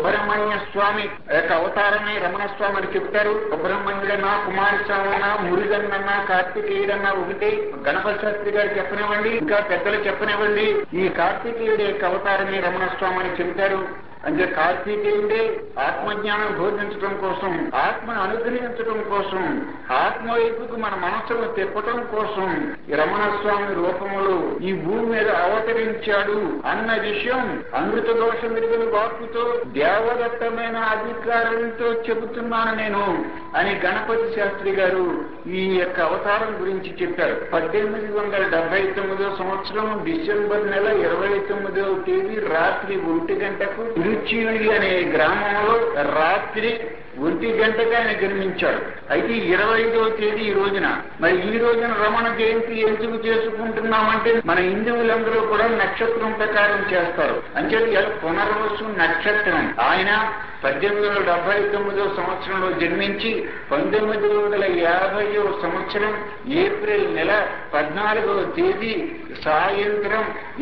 సుబ్రహ్మణ్య స్వామి యొక్క అవతారమే రమణ స్వామి అని చెప్తారు. సుబ్రహ్మణ్యుడన్నా, కుమారస్వామన్నా, మురుగన్నన్నా, కార్తికేయుడన్నా ఒకటి. గణపతి శాస్త్రి గారు చెప్పనివ్వండి, ఇంకా పెద్దలు చెప్పనివ్వండి, ఈ కార్తికేయుడి యొక్క అవతారమే రమణ స్వామి అని చెప్తారు. అంటే కార్తీకేయుడే ఆత్మజ్ఞానం బోధించడం కోసం, ఆత్మను అనుగ్రహించడం కోసం, ఆత్మ వైపుకు మన మనసును తిప్పటం కోసం ఈ రమణ స్వామి రూపములో ఈ భూమి మీద అవతరించాడు అన్న విషయం అమృత దోషం విరుగుని వాక్కుతో దేవదత్తమైన అధికారంతో చెబుతున్నాను నేను అని గణపతి శాస్త్రి గారు ఈ యొక్క అవతారం గురించి చెప్పారు. 1879 సంవత్సరం డిసెంబర్ నెల 29వ తేదీ రాత్రి 1 గంటకు తిరుచిలి అనే గ్రామంలో రాత్రి 1 గంటగా ఆయన జన్మించాడు. అయితే 25వ తేదీ ఈ రోజున. మరి ఈ రోజున రమణ జయంతి ఎందుకు చేసుకుంటున్నామంటే మన హిందువులందరూ కూడా నక్షత్రం ప్రకారం చేస్తారు. అంచేది పునర్వసు నక్షత్రం. ఆయన 1879 సంవత్సరంలో జన్మించి 1950 సంవత్సరం ఏప్రిల్ నెల 14వ తేదీ సాయంత్రం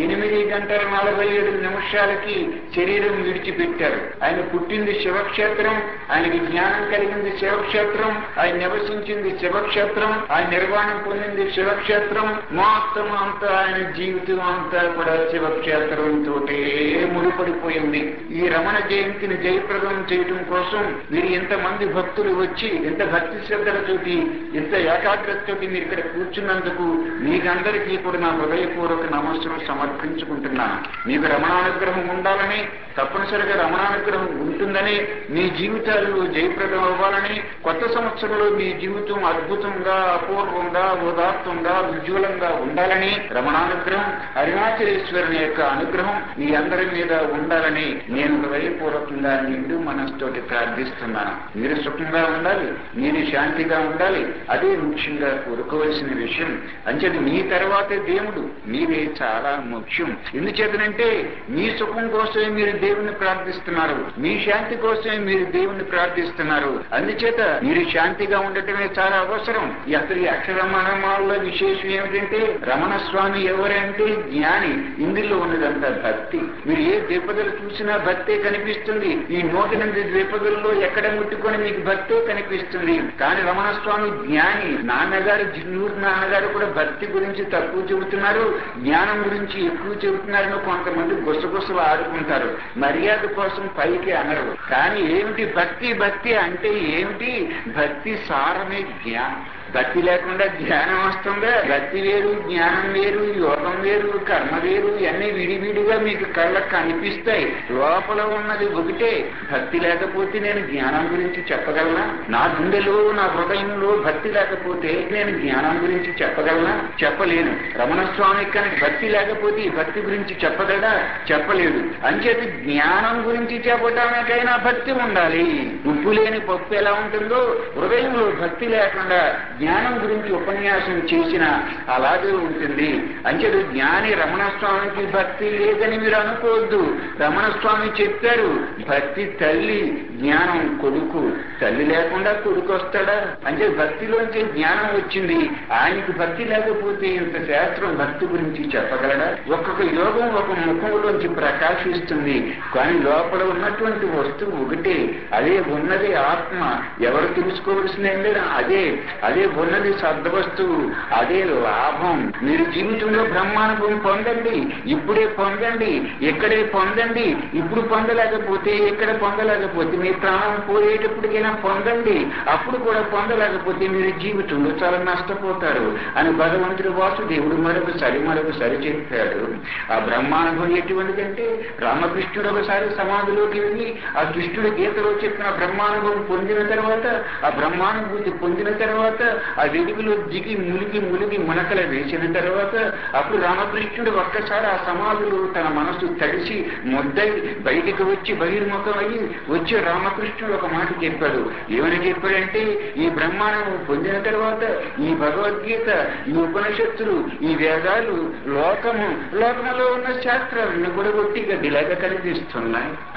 8:47 శరీరం విడిచిపెట్టారు. ఆయన పుట్టింది శివక్షేత్రం, ఆయనకి జ్ఞానం కలిగింది శివక్షేత్రం, ఆయన నివసించింది శివక్షేత్రం, ఆయన నిర్వాణం పొందింది శివక్షేత్రం. మొత్తం అంతా ఆయన జీవితం అంతా కూడా శివక్షేత్రంతో ముడిపడిపోయింది. ఈ రమణ జయంతిని జయప్రదం చేయటం కోసం మీరు ఇంతమంది భక్తులు వచ్చి ఇంత భక్తి శ్రద్ధలతోటి ఇంత ఏకాగ్రతతోటి మీరు ఇక్కడ కూర్చున్నందుకు మీకందరికీ కూడా నా హృదయపూర్వక నమస్సును సమర్పించుకుంటున్నాను. మీకు రమణానుగ్రహం ఉండాలని, తప్పనిసరిగా రమణానుగ్రహం ఉంటుందని, మీ జీవితాలు జయప్రదం అవ్వాలని, కొత్త సంవత్సరంలో మీ జీవితం అద్భుతంగా, అపూర్వంగా, ఉదాత్తంగా, ఉజ్వలంగా ఉండాలని, రమణానుగ్రహం, అరుణాచలేశ్వరుని యొక్క అనుగ్రహం మీ అందరి మీద ఉండాలని నేను హృదయపూర్వకంగా నిండు మనస్తోటి ప్రార్థిస్తున్నాను. మీరు సుఖంగా ఉండాలి, మీరు శాంతిగా ఉండాలి, అదే ముఖ్యంగా కోరుకోవలసిన విషయం. అంచేది మీ తర్వాతే దేవుడు, మీరే చాలా ముఖ్యం. ఎందుచేతనంటే మీ సుఖం కోసమే మీరు దేవుణ్ణి ప్రార్థిస్తున్నారు, మీ శాంతి కోసమే మీరు దేవుణ్ణి ప్రార్థిస్తున్నారు. అందుచేత మీరు శాంతిగా ఉండటమే చాలా అవసరం. అసలు ఈ అక్షరమణమాలలో విశేషం ఏమిటంటే రమణ స్వామి ఎవరంటే జ్ఞాని. ఇందులో ఉన్నదంతా భక్తి. మీరు ఏ ద్విపదలు చూసినా భక్తే కనిపిస్తుంది. ఈ 108 ద్విపదుల్లో ఎక్కడ ముట్టుకొని మీకు భక్తే కనిపిస్తుంది. కానీ రమణ స్వామి జ్ఞాని. నాన్నగారు జిన్నూరు నాన్నగారు కూడా భక్తి గురించి తక్కువ చెబుతున్నారు, జ్ఞానం గురించి ఎక్కువ చెబుతున్నారని కొంతమంది గుసగుసలు ఆడుకుంటారు. మర్యాద కోసం పైకి అనరు. కానీ ఏమిటి భక్తి? భక్తి అంటే ఏమిటి? భక్తి సారమే జ్ఞానం. భక్తి లేకుండా జ్ఞానం వస్తుందా? భక్తి వేరు, జ్ఞానం వేరు, యోగం వేరు, కర్మ వేరు, ఇవన్నీ విడివిడిగా మీకు కళ్ళకు కనిపిస్తాయి. లోపల ఉన్నది ఒకటే. భక్తి లేకపోతే నేను జ్ఞానం గురించి చెప్పగలనా? నా గుండెలో, నా హృదయంలో భక్తి లేకపోతే నేను జ్ఞానం గురించి చెప్పగలనా? చెప్పలేను. రమణ స్వామి కనుక భక్తి లేకపోతే ఈ భక్తి గురించి చెప్పగలడా? చెప్పలేడు. అంచేది జ్ఞానం గురించి చెప్పడానికైనా భక్తి ఉండాలి. ఉప్పు లేని పప్పు ఎలా ఉంటుందో హృదయంలో భక్తి లేకుండా జ్ఞానం గురించి ఉపన్యాసం చేసిన అలాగే ఉంటుంది. అంచేది జ్ఞాని రమణ స్వామికి భక్తి లేదని మీరు అనుకోవద్దు. రమణ స్వామి చెప్పారు, భక్తి తల్లి, జ్ఞానం కొడుకు. తల్లి లేకుండా కొడుకు వస్తాడా? అంటే భక్తిలోంచి జ్ఞానం వచ్చింది. ఆయనకి భక్తి లేకపోతే ఇంత శాస్త్రం భక్తి గురించి చెప్పగలడా? ఒక్కొక్క యోగం ఒక ముఖంలోంచి ప్రకాశిస్తుంది. కానీ లోపల ఉన్నటువంటి వస్తువు ఒకటే. అదే ఉన్నది ఆత్మ. ఎవరు తెలుసుకోవలసింది అదే అదే ఉన్నది సద్వస్తువు, అదే లాభం. మీరు జీవితంలో బ్రహ్మానుభవం పొందండి, ఇప్పుడే పొందండి, ఇక్కడే పొందండి. ఇప్పుడు పొందలేకపోతే, ఇక్కడ పొందలేకపోతే మీ ప్రాణం పోయేటప్పటికైనా పొందండి. అప్పుడు కూడా పొందలేకపోతే మీరు జీవితంలో చాలా నష్టపోతారు అని భగవంతుడి వాసుదేవుడు మరొకసారి చెప్పాడు. ఆ బ్రహ్మానుభవం ఎటువంటిదంటే రామకృష్ణుడు ఒకసారి సమాధిలోకి వెళ్ళి ఆ కృష్ణుడి గీతలో చెప్పిన బ్రహ్మానుభవం పొందిన తర్వాత, ఆ బ్రహ్మానుభూతి పొందిన తర్వాత, ఆ వెలుగులో దిగి ములిగి మునకల వేసిన తర్వాత అప్పుడు రామకృష్ణుడు ఒక్కసారి ఆ సమాధిలో తన మనసు తడిసి ముద్దై బయటికి వచ్చి బహిర్ముఖం అయ్యి వచ్చి రామకృష్ణుడు ఒక మాట చెప్పాడు. ఏమని చెప్పాడంటే, ఈ బ్రహ్మాండం పొందిన తర్వాత ఈ భగవద్గీత, ఈ ఉపనిషత్తులు, ఈ వేదాలు లోకములో ఉన్న శాస్త్రాలను కూడా ఒట్టి గడ్డిలాగా కనిపిస్తున్నాయి.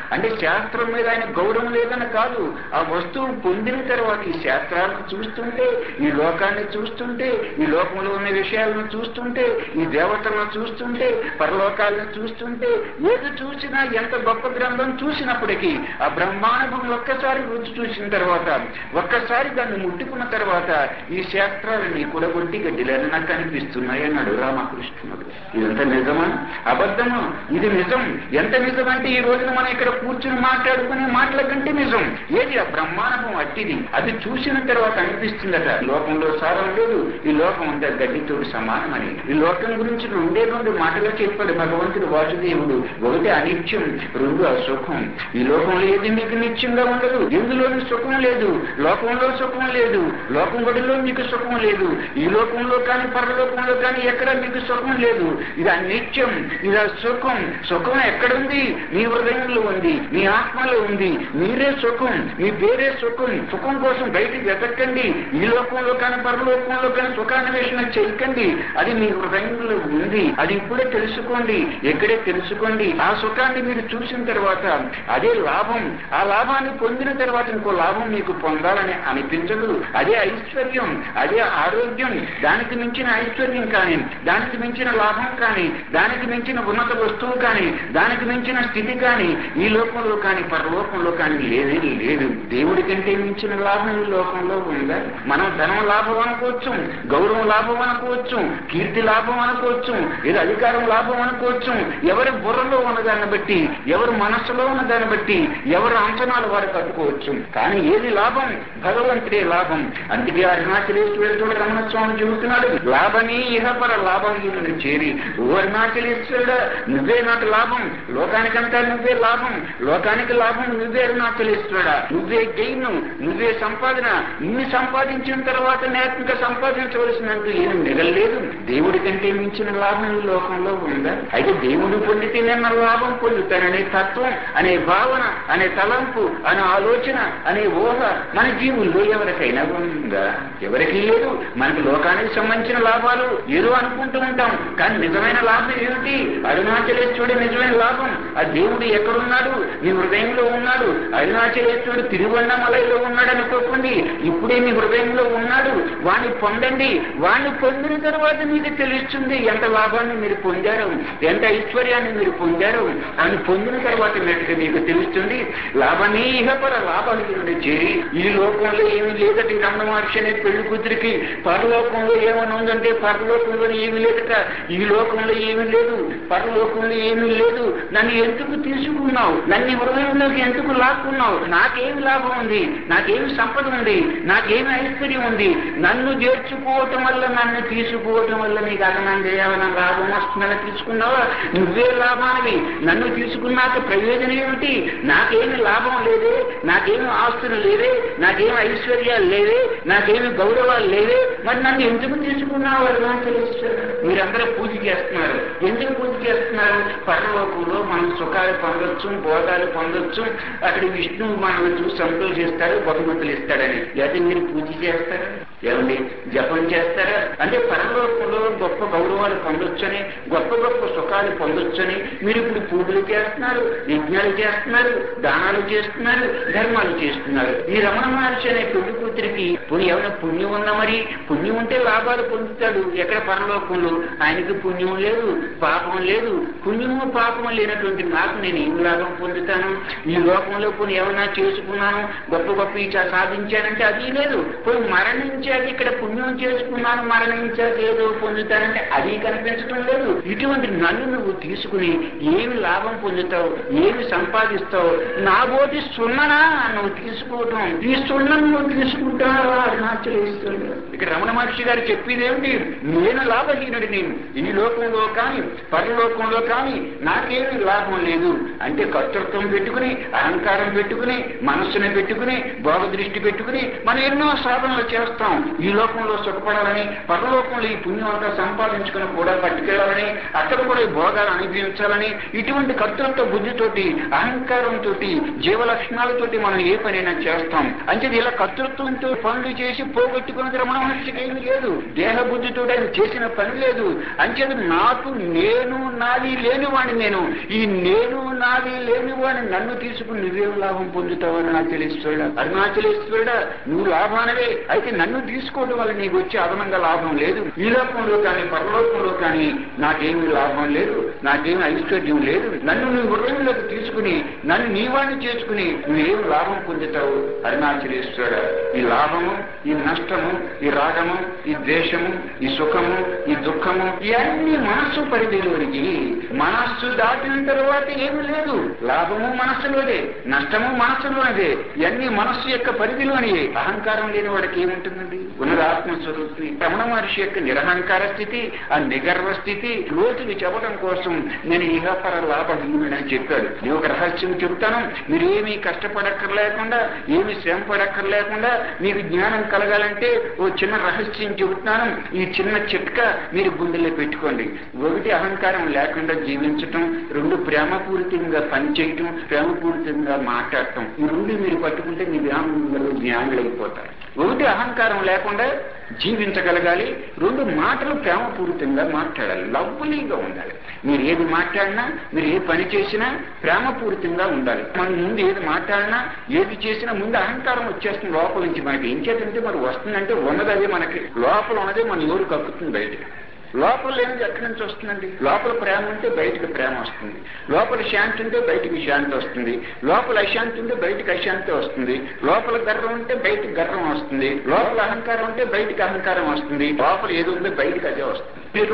అంటే శాస్త్రం మీద ఆయన గౌరవం లేదని కాదు, ఆ వస్తువు పొందిన తర్వాత ఈ శాస్త్రాలను చూస్తుంటే, ఈ లోకాన్ని చూస్తుంటే, ఈ లోకంలో ఉన్న విషయాలను చూస్తుంటే, ఈ దేవతలను చూస్తుంటే, పరలోకాలను చూస్తుంటే, ఏది చూసినా ఎంత గొప్ప గ్రంథం చూసినప్పటికీ ఆ బ్రహ్మానుభవం ఒక్కసారి రుచి చూసిన తర్వాత, ఒక్కసారి దాన్ని ముట్టుకున్న తర్వాత ఈ శాస్త్రాలని కూడా ఒట్టి గడ్డిలని నాకు కనిపిస్తున్నాయి అన్నాడు రామకృష్ణుడు. ఇదంతా నిజమా అబద్ధమా? ఇది నిజం. ఎంత నిజం అంటే ఈ రోజున మనం ఇక్కడ కూర్చుని మాట్లాడుకునే మాటల కంటే నిజం. ఏది ఆ బ్రహ్మానుభవం అట్టిది. అది చూసిన తర్వాత అనిపిస్తుందట లోకంలో సారం లేదు, ఈ లోకం అంతా గడ్డితోటి సమానమని. ఈ లోకం గురించి రెండు మాటలు చెప్పాడు భగవంతుడు వాసుదేవుడు. ఒకటి అనిత్యం, రెండు అసుఖం. ఈ లోకంలో ఏది మీకు నిత్యంగా ఉండదు, ఎందులోని సుఖం లేదు, లోకంలో సుఖం లేదు, లోకం గడిలో మీకు సుఖం లేదు, ఈ లోకంలో కానీ పరలోకంలో కానీ ఎక్కడ మీకు సుఖం లేదు. ఇది అనిత్యం, ఇది సుఖం. సుఖం ఎక్కడుంది? మీ హృదయంలో ఉంది, మీ ఆత్మలో ఉంది. మీరే సుఖం, మీ పేరే సుఖం. సుఖం కోసం బయటికి వెతకండి. ఈ లోకంలో కానీ పరలోకంలో కానీ సుఖాన్వేషణ చేయకండి. అది మీ హృదయంలో ఉంది. అది ఇప్పుడే తెలుసుకోండి, ఎక్కడే తెలుసుకోండి. ఆ సుఖాన్ని మీరు చూసిన తర్వాత అదే లాభం. ఆ లాభాన్ని పొందిన తర్వాత ఇంకో లాభం మీకు పొందాలని అనిపించదు. అదే ఐశ్వర్యం, అదే ఆరోగ్యం. దానికి మించిన ఐశ్వర్యం కానీ, దానికి మించిన లాభం కానీ, దానికి మించిన ఉన్నత వస్తువు కానీ, దానికి మించిన స్థితి కానీ ఈ లోకంలో కానీ పరలోకంలో కానీ లేదే లేదు. దేవుడి కంటే మించిన లాభం ఈ లోకంలో ఉందా? మనం ధనం లాభం అనుకోవచ్చు, గౌరవం లాభం అనుకోవచ్చు, కీర్తి లాభం అనుకోవచ్చు, ఏదో అధికారం లాభం అనుకోవచ్చు. ఎవరి బుర్రలో ఉన్నదాన్ని బట్టి, ఎవరి మనస్సులో ఉన్నదాన్ని బట్టి, ఎవరి అంచనాలు వారు కట్టుకోవచ్చు. కానీ ఏది లాభం? భగవంతుడే లాభం. అందుకే అరుణాచలేశ్వరుడు రమణ స్వామి చెబుతున్నాడు, లాభమే ఇహపర లాభహీనుని చేరి. ఓ అరుణాచలేశ్వరుడా, నువ్వే నాకు లాభం, లోకానికంతా నువ్వే లాభం, లోకానికి లాభం నువ్వే అరుణాచలేశ్వరుడా. నువ్వే గెయిన్, నువ్వే సంపాదన. ఇన్ని సంపాదించిన తర్వాత నేను ఇంకా సంపాదించవలసినంత ఏమి మిగలలేదు. దేవుడి కంటే మించిన లాభం ఈ లోకంలో ఉందా? అయితే దేవుడు పొందితే నేను లాభం పొందుతాననే తత్వం, అనే భావన, అనే తలంపు, అనే ఆలోచన, అనే ఊహ మన జీవుల్లో ఎవరికైనా ఉందా? ఎవరికీ లేదు. మనకు లోకానికి సంబంధించిన లాభాలు ఏదో అనుకుంటూ ఉంటాం, కానీ నిజమైన లాభం ఏమిటి? అరుణాచలేశ్వరుడు నిజమైన లాభం. ఆ దేవుడు ఎక్కడున్నాడు? మీ హృదయంలో ఉన్నాడు. అరుణాచలేశ్వరుడు తిరువన్నమలైలో ఉన్నాడు అనుకోకండి, ఇప్పుడే మీ హృదయంలో ఉన్నాడు. వాణ్ణి పొందండి. వాణ్ణి పొందిన తర్వాత మీకు తెలుస్తుంది ఎంత లాభాన్ని మీరు పొందారు, ఎంత ఐశ్వర్యాన్ని మీరు పొందారు. అని పొందిన తర్వాత మీకు తెలుస్తుంది. లాభమే ఇహపర లాభహీనుడి చేరి. ఈ లోకంలో ఏమీ లేదట ఈ రమణ మహర్షి అనే పెళ్లి కూతురికి. పరలోకంలో ఏమని ఉందంటే పరలోకంలో ఏమీ లేదట. ఈ లోకంలో ఏమీ లేదు, పరలోకంలో ఏమీ లేదు. నన్ను ఎందుకు తీసుకున్నావు? నన్ను హృదయంలోకి ఎందుకు లాక్కున్నావు? నాకేమి లాభం ఉంది? నాకేమి సంపద ఉంది? నాకేమి ఐశ్వర్యం ఉంది? నన్ను చేర్చుకోవటం వల్ల, నన్ను తీసుకోవటం వల్ల నీకు అదనంగా ఏమైనా లాభం వస్తుందని తీసుకున్నావా? నువ్వే లాభానివి. నన్ను తీసుకున్నాక ప్రయోజనం ఏమిటి? నాకేమి లాభం లేదే, నాకేమి ఆస్తులు లేవే, నాకేమి ఐశ్వర్యాలు లేవే, నాకేమి గౌరవాలు లేవే. మరి నన్ను ఎందుకు తీసుకున్నావు? మీరందరూ పూజ చేస్తున్నారు. ఎందుకు పూజ చేస్తున్నారు? పరలోకంలో మనం సుఖాలు పొందొచ్చు, భోగాలు పొందొచ్చు. అక్కడ విష్ణువు మనల్ని చూసి సంతోషిస్తాడు, బహుమతులు ఇస్తాడని. అయితే మీరు పూజ చేస్తారా? ఏమండి జపం చేస్తారా? అంటే పరలోకంలో గొప్ప గౌరవాలు పొందొచ్చని, గొప్ప గొప్ప సుఖాలు పొందొచ్చని మీరు ఇప్పుడు పూజలు చేస్తున్నారు, యజ్ఞాలు చేస్తున్నారు, దానాలు చేస్తున్నారు, ధర్మాలు చేస్తున్నారు. ఈ రమణ మహర్షి అనే పెళ్లి కూతురికి ఏమైనా పుణ్యం ఉన్నా? మరి పుణ్యం ఉంటే లాభాలు పొందుతాడు. ఎక్కడ పరలోకంలో ఆయనకి పుణ్యం లేదు, పాపం లేదు. పుణ్యము పాపము లేనటువంటి నాకు నేను ఏం లాభం పొందుతాను? ఈ లోకంలో పోనీ ఏమైనా చేసుకున్నాను, గొప్ప గొప్ప సాధించానంటే అది లేదు. పోయి మరణించాక ఇక్కడ పుణ్యం చేసుకున్నాను, మరణించాక ఏదో పొందుతానంటే అది కనిపించడం లేదు. ఇటువంటి నన్ను నువ్వు తీసుకుని ఏమి లాభం పొందుతావు, ఏమి సంపాదిస్తావు? నా బోటి సున్ననా నువ్వు తీసుకోవటం? ఈ సున్నను నువ్వు తీసుకుంటావా? అరుణాచలేశ్వరుడు ఇక్కడ రమణ మహర్షి గారు చెప్పేది ఏమిటి? నేను లాభహీనుడిని. ఈ లోకంలో కానీ పరలోకంలో కానీ నాకేమీ లాభం లేదు. అంటే కర్తృత్వం పెట్టుకుని, అహంకారం పెట్టుకుని, మనస్సును పెట్టుకుని, భోగ దృష్టి పెట్టుకుని మనం ఎన్నో సాధనలు చేస్తాం. మనం ఈ లోకంలో సుఖపడాలని, పరలోకంలో ఈ పుణ్యం అంతా సంపాదించుకుని కూడా పట్టుకెళ్ళాలని, అక్కడ కూడా ఈ భోగాలు అనుభవించాలని, ఇటువంటి కర్తృత్వ బుద్ధితోటి, అహంకారంతో, జీవలక్షణాలతోటి మనం ఏ పనైనా చేస్తాం. అంటే ఇలా కర్తృత్వంతో పనులు చేసి పోగొట్టుకున్నది రమణ మహర్షికి ఏమీ లేదు. దేహబుద్ధితో ఆయన చేసిన పని లేదు. అంచేది నాకు నేను నాది లేనివాడిని, నేను ఈ నేను నాది లేనివాడిని నన్ను తీసుకుని నువ్వేం లాభం పొందుతావు అరుణాచలేశ్వరుడా? అరుణాచలేశ్వరుడా, నువ్వు లాభానవే, అయితే నన్ను తీసుకోవడం వల్ల నీకు వచ్చే అదనంగా లాభం లేదు. ఈ లోకంలో కానీ పరలోకంలో కానీ నాకేమీ లాభం లేదు, నాకేమీ ఐశ్వర్యం లేదు. నన్ను నువ్వు హృదయంలోకి తీసుకుని నన్ను నీవాణ్ణి చేసుకుని నువ్వేం లాభం పొందుతావు అరుణాచలేశ్వరుడా? ఈ లాభము, ఈ నష్టము, ఈ రాగము, ఈ ద్వేషము, ఈ సుఖము, ఈ దుఃఖము ఇవన్నీ మనస్సు పరిధిలోనికి. మనస్సు దాటిన తర్వాత ఏమీ లేదు. లాభము మనస్సులోనే, నష్టము మనస్సులోనే, ఇవన్నీ మనస్సు యొక్క పరిధిలోని. అహంకారం లేని వాడికి ఏముంటుందండి? ఉన్నది ఆత్మస్వరూపి. రమణ మహర్షి యొక్క నిరహంకార స్థితి, ఆ నిగర్వ స్థితి లోతుకి చెప్పడం కోసం నేను ఇహపర లాభహీనుడని చెప్పాడు. నేను ఒక రహస్యం చెబుతాను, మీరు ఏమీ కష్టపడక్కర్లేకుండా, ఏమీ శ్రమ పడక్కర్లేకుండా మీకు జ్ఞానం కలగాలంటే ఓ చిన్న రహస్యం చెబుతున్నాను. ఈ చిన్న చిట్కా మీరు గుండెల్లో పెట్టుకోండి. ఒకటి, అహంకారం లేకుండా జీవించటం. రెండు, ప్రేమపూరితంగా పనిచేయటం, ప్రేమపూరితంగా మాట్లాడటం. ఈ రెండు మీరు పట్టుకుంటే మీ జ్ఞానులు అయిపోతారు. ఒకటి, అహంకారం లేకుండా జీవించగలగాలి. రెండు, మాటలు ప్రేమపూరితంగా మాట్లాడాలి, లవ్లీగా ఉండాలి. మీరు ఏది మాట్లాడినా, మీరు ఏ పని చేసినా ప్రేమపూరితంగా ఉండాలి. మన ముందు ఏది మాట్లాడినా, ఏది చేసినా ముందు అహంకారం వచ్చేస్తుంది లోపల నుంచి. మనకి ఏం చేతంటే మరి వస్తుందంటే ఉన్నది అదే, మనకి లోపల ఉన్నదే మన ఎవరు కక్కుతుంది బయటకి. లోపల లేనిది ఎక్కడి నుంచి వస్తుందండి? లోపల ప్రేమ ఉంటే బయటకు ప్రేమ వస్తుంది, లోపల శాంతి ఉంటే బయటికి శాంతి వస్తుంది, లోపల అశాంతి ఉంటే బయటకు అశాంతి వస్తుంది, లోపల గర్వం ఉంటే బయటకు గర్వం వస్తుంది, లోపల అహంకారం ఉంటే బయటకు అహంకారం వస్తుంది, లోపల ఏది ఉందో బయటకు అదే వస్తుంది.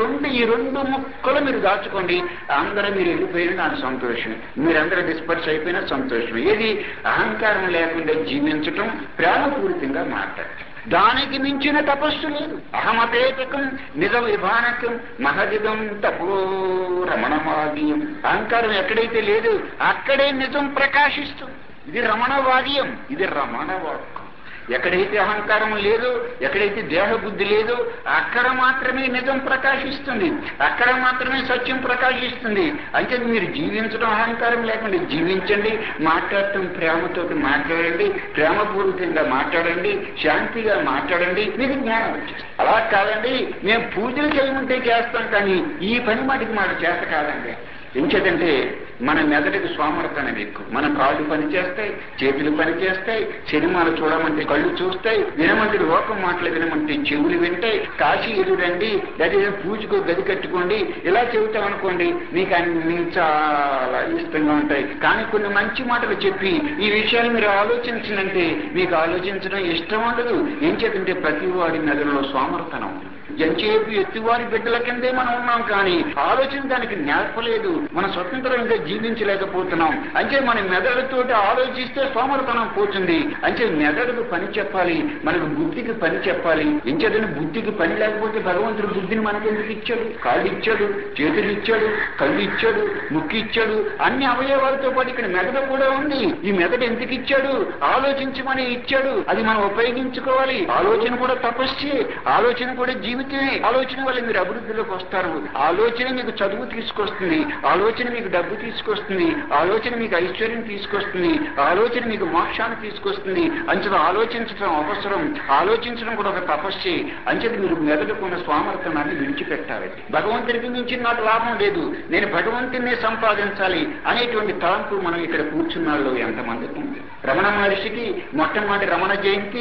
ఈ రెండు ముక్కలు మీరు దాచుకోండి. అందరూ మీరు వెళ్ళిపోయినా నాకు సంతోషం, మీరందరూ డిస్పర్స్ అయిపోయినా సంతోషం. ఏది? అహంకారం లేకుండా జీవించటం, ప్రేమపూరితంగా మాట్లాడటం. దానికి మించిన తపస్సు లేదు. అహమపేతకం నిజ విభానకం మహదిదం తపో రమణవాదీయం. అహంకారం ఎక్కడైతే లేదు అక్కడే నిజం ప్రకాశిస్తుంది. ఇది రమణవాదీయం, ఇది రమణవాక్యం. ఎక్కడైతే అహంకారం లేదో, ఎక్కడైతే దేహబుద్ధి లేదో అక్కడ మాత్రమే నిజం ప్రకాశిస్తుంది, అక్కడ మాత్రమే సత్యం ప్రకాశిస్తుంది. అంటే మీరు జీవించడం అహంకారం లేకుండా జీవించండి, మాట్లాడటం ప్రేమతోటి మాట్లాడండి, ప్రేమపూర్వకంగా మాట్లాడండి, శాంతిగా మాట్లాడండి, మీకు జ్ఞానం వచ్చేస్తుంది. అలా కాదండి, మేము పూజలు చేయమంటే చేస్తాం కానీ ఈ పని మటుకు మాట చేత కాదండి. ఎంచేతంటే మన మెదడుకి సోమర్థనం ఎక్కువ. మన కాళ్ళు పనిచేస్తాయి, చేతులు పనిచేస్తాయి, సినిమాలు చూడమంటే కళ్ళు చూస్తాయి, వినమంటే లోకం మాటలు వినమంటే చెవులు వింటాయి. కాశీ ఎదురండి, లేదా పూజకు గది కట్టుకోండి, ఇలా చెబుతాం అనుకోండి, మీకు అన్ని చాలా ఇష్టంగా ఉంటాయి. కానీ కొన్ని మంచి మాటలు చెప్పి ఈ విషయాలు మీరు ఆలోచించినంటే మీకు ఆలోచించడం ఇష్టం ఉండదు. ఏం చేతంటే ప్రతి వాడి మెదడులో సోమర్థనం. ఎంచేపు ఎత్తివారి బిడ్డల కిందే మనం ఉన్నాం కానీ ఆలోచించడానికి నేర్పలేదు. మన స్వతంత్రంగా జీవించలేకపోతున్నాం. అంటే మన మెదడుతోటి ఆలోచిస్తే సోమరతనం పోతుంది. అంటే మెదడుకు పని చెప్పాలి, మనకు బుద్ధికి పని చెప్పాలి. ఎంచేదని బుద్ధికి పని లేకపోతే భగవంతుడు బుద్ధిని మనకు ఎందుకు ఇచ్చాడు? కాళ్ళు ఇచ్చాడు, చేతులు ఇచ్చాడు, కళ్ళు ఇచ్చాడు, ముక్కు ఇచ్చాడు, అన్ని అవయవాలతో పాటు ఇక్కడ మెదడు కూడా ఉంది. ఈ మెదడు ఎందుకు ఇచ్చాడు? ఆలోచించమని ఇచ్చాడు, అది మనం ఉపయోగించుకోవాలి. ఆలోచన కూడా తపస్సే, ఆలోచన కూడా జీవితమే. ఆలోచన వల్ల మీరు అభివృద్ధిలోకి వస్తారు. ఆలోచన మీకు చదువు తీసుకొస్తుంది, ఆలోచన మీకు డబ్బు తీసుకొస్తుంది, ఆలోచన మీకు ఐశ్వర్యం తీసుకొస్తుంది, ఆలోచన మీకు మోక్షాన్ని తీసుకొస్తుంది. అంచేత ఆలోచించడం అవసరం, ఆలోచించడం కూడా ఒక తపస్సే. అంచేత మీరు మెదడుకున్న స్వామర్థనాన్ని విడిచిపెట్టాలి. భగవంతుడికి మించిన నాకు లాభం లేదు, నేను భగవంతుడిని సంపాదించాలి అనేటువంటి తలంపు మనం ఇక్కడ కూర్చున్నాళ్ళు ఎంతమందికి ఉంది? రమణ మహర్షికి మొట్టమొదటి రమణ జయంతి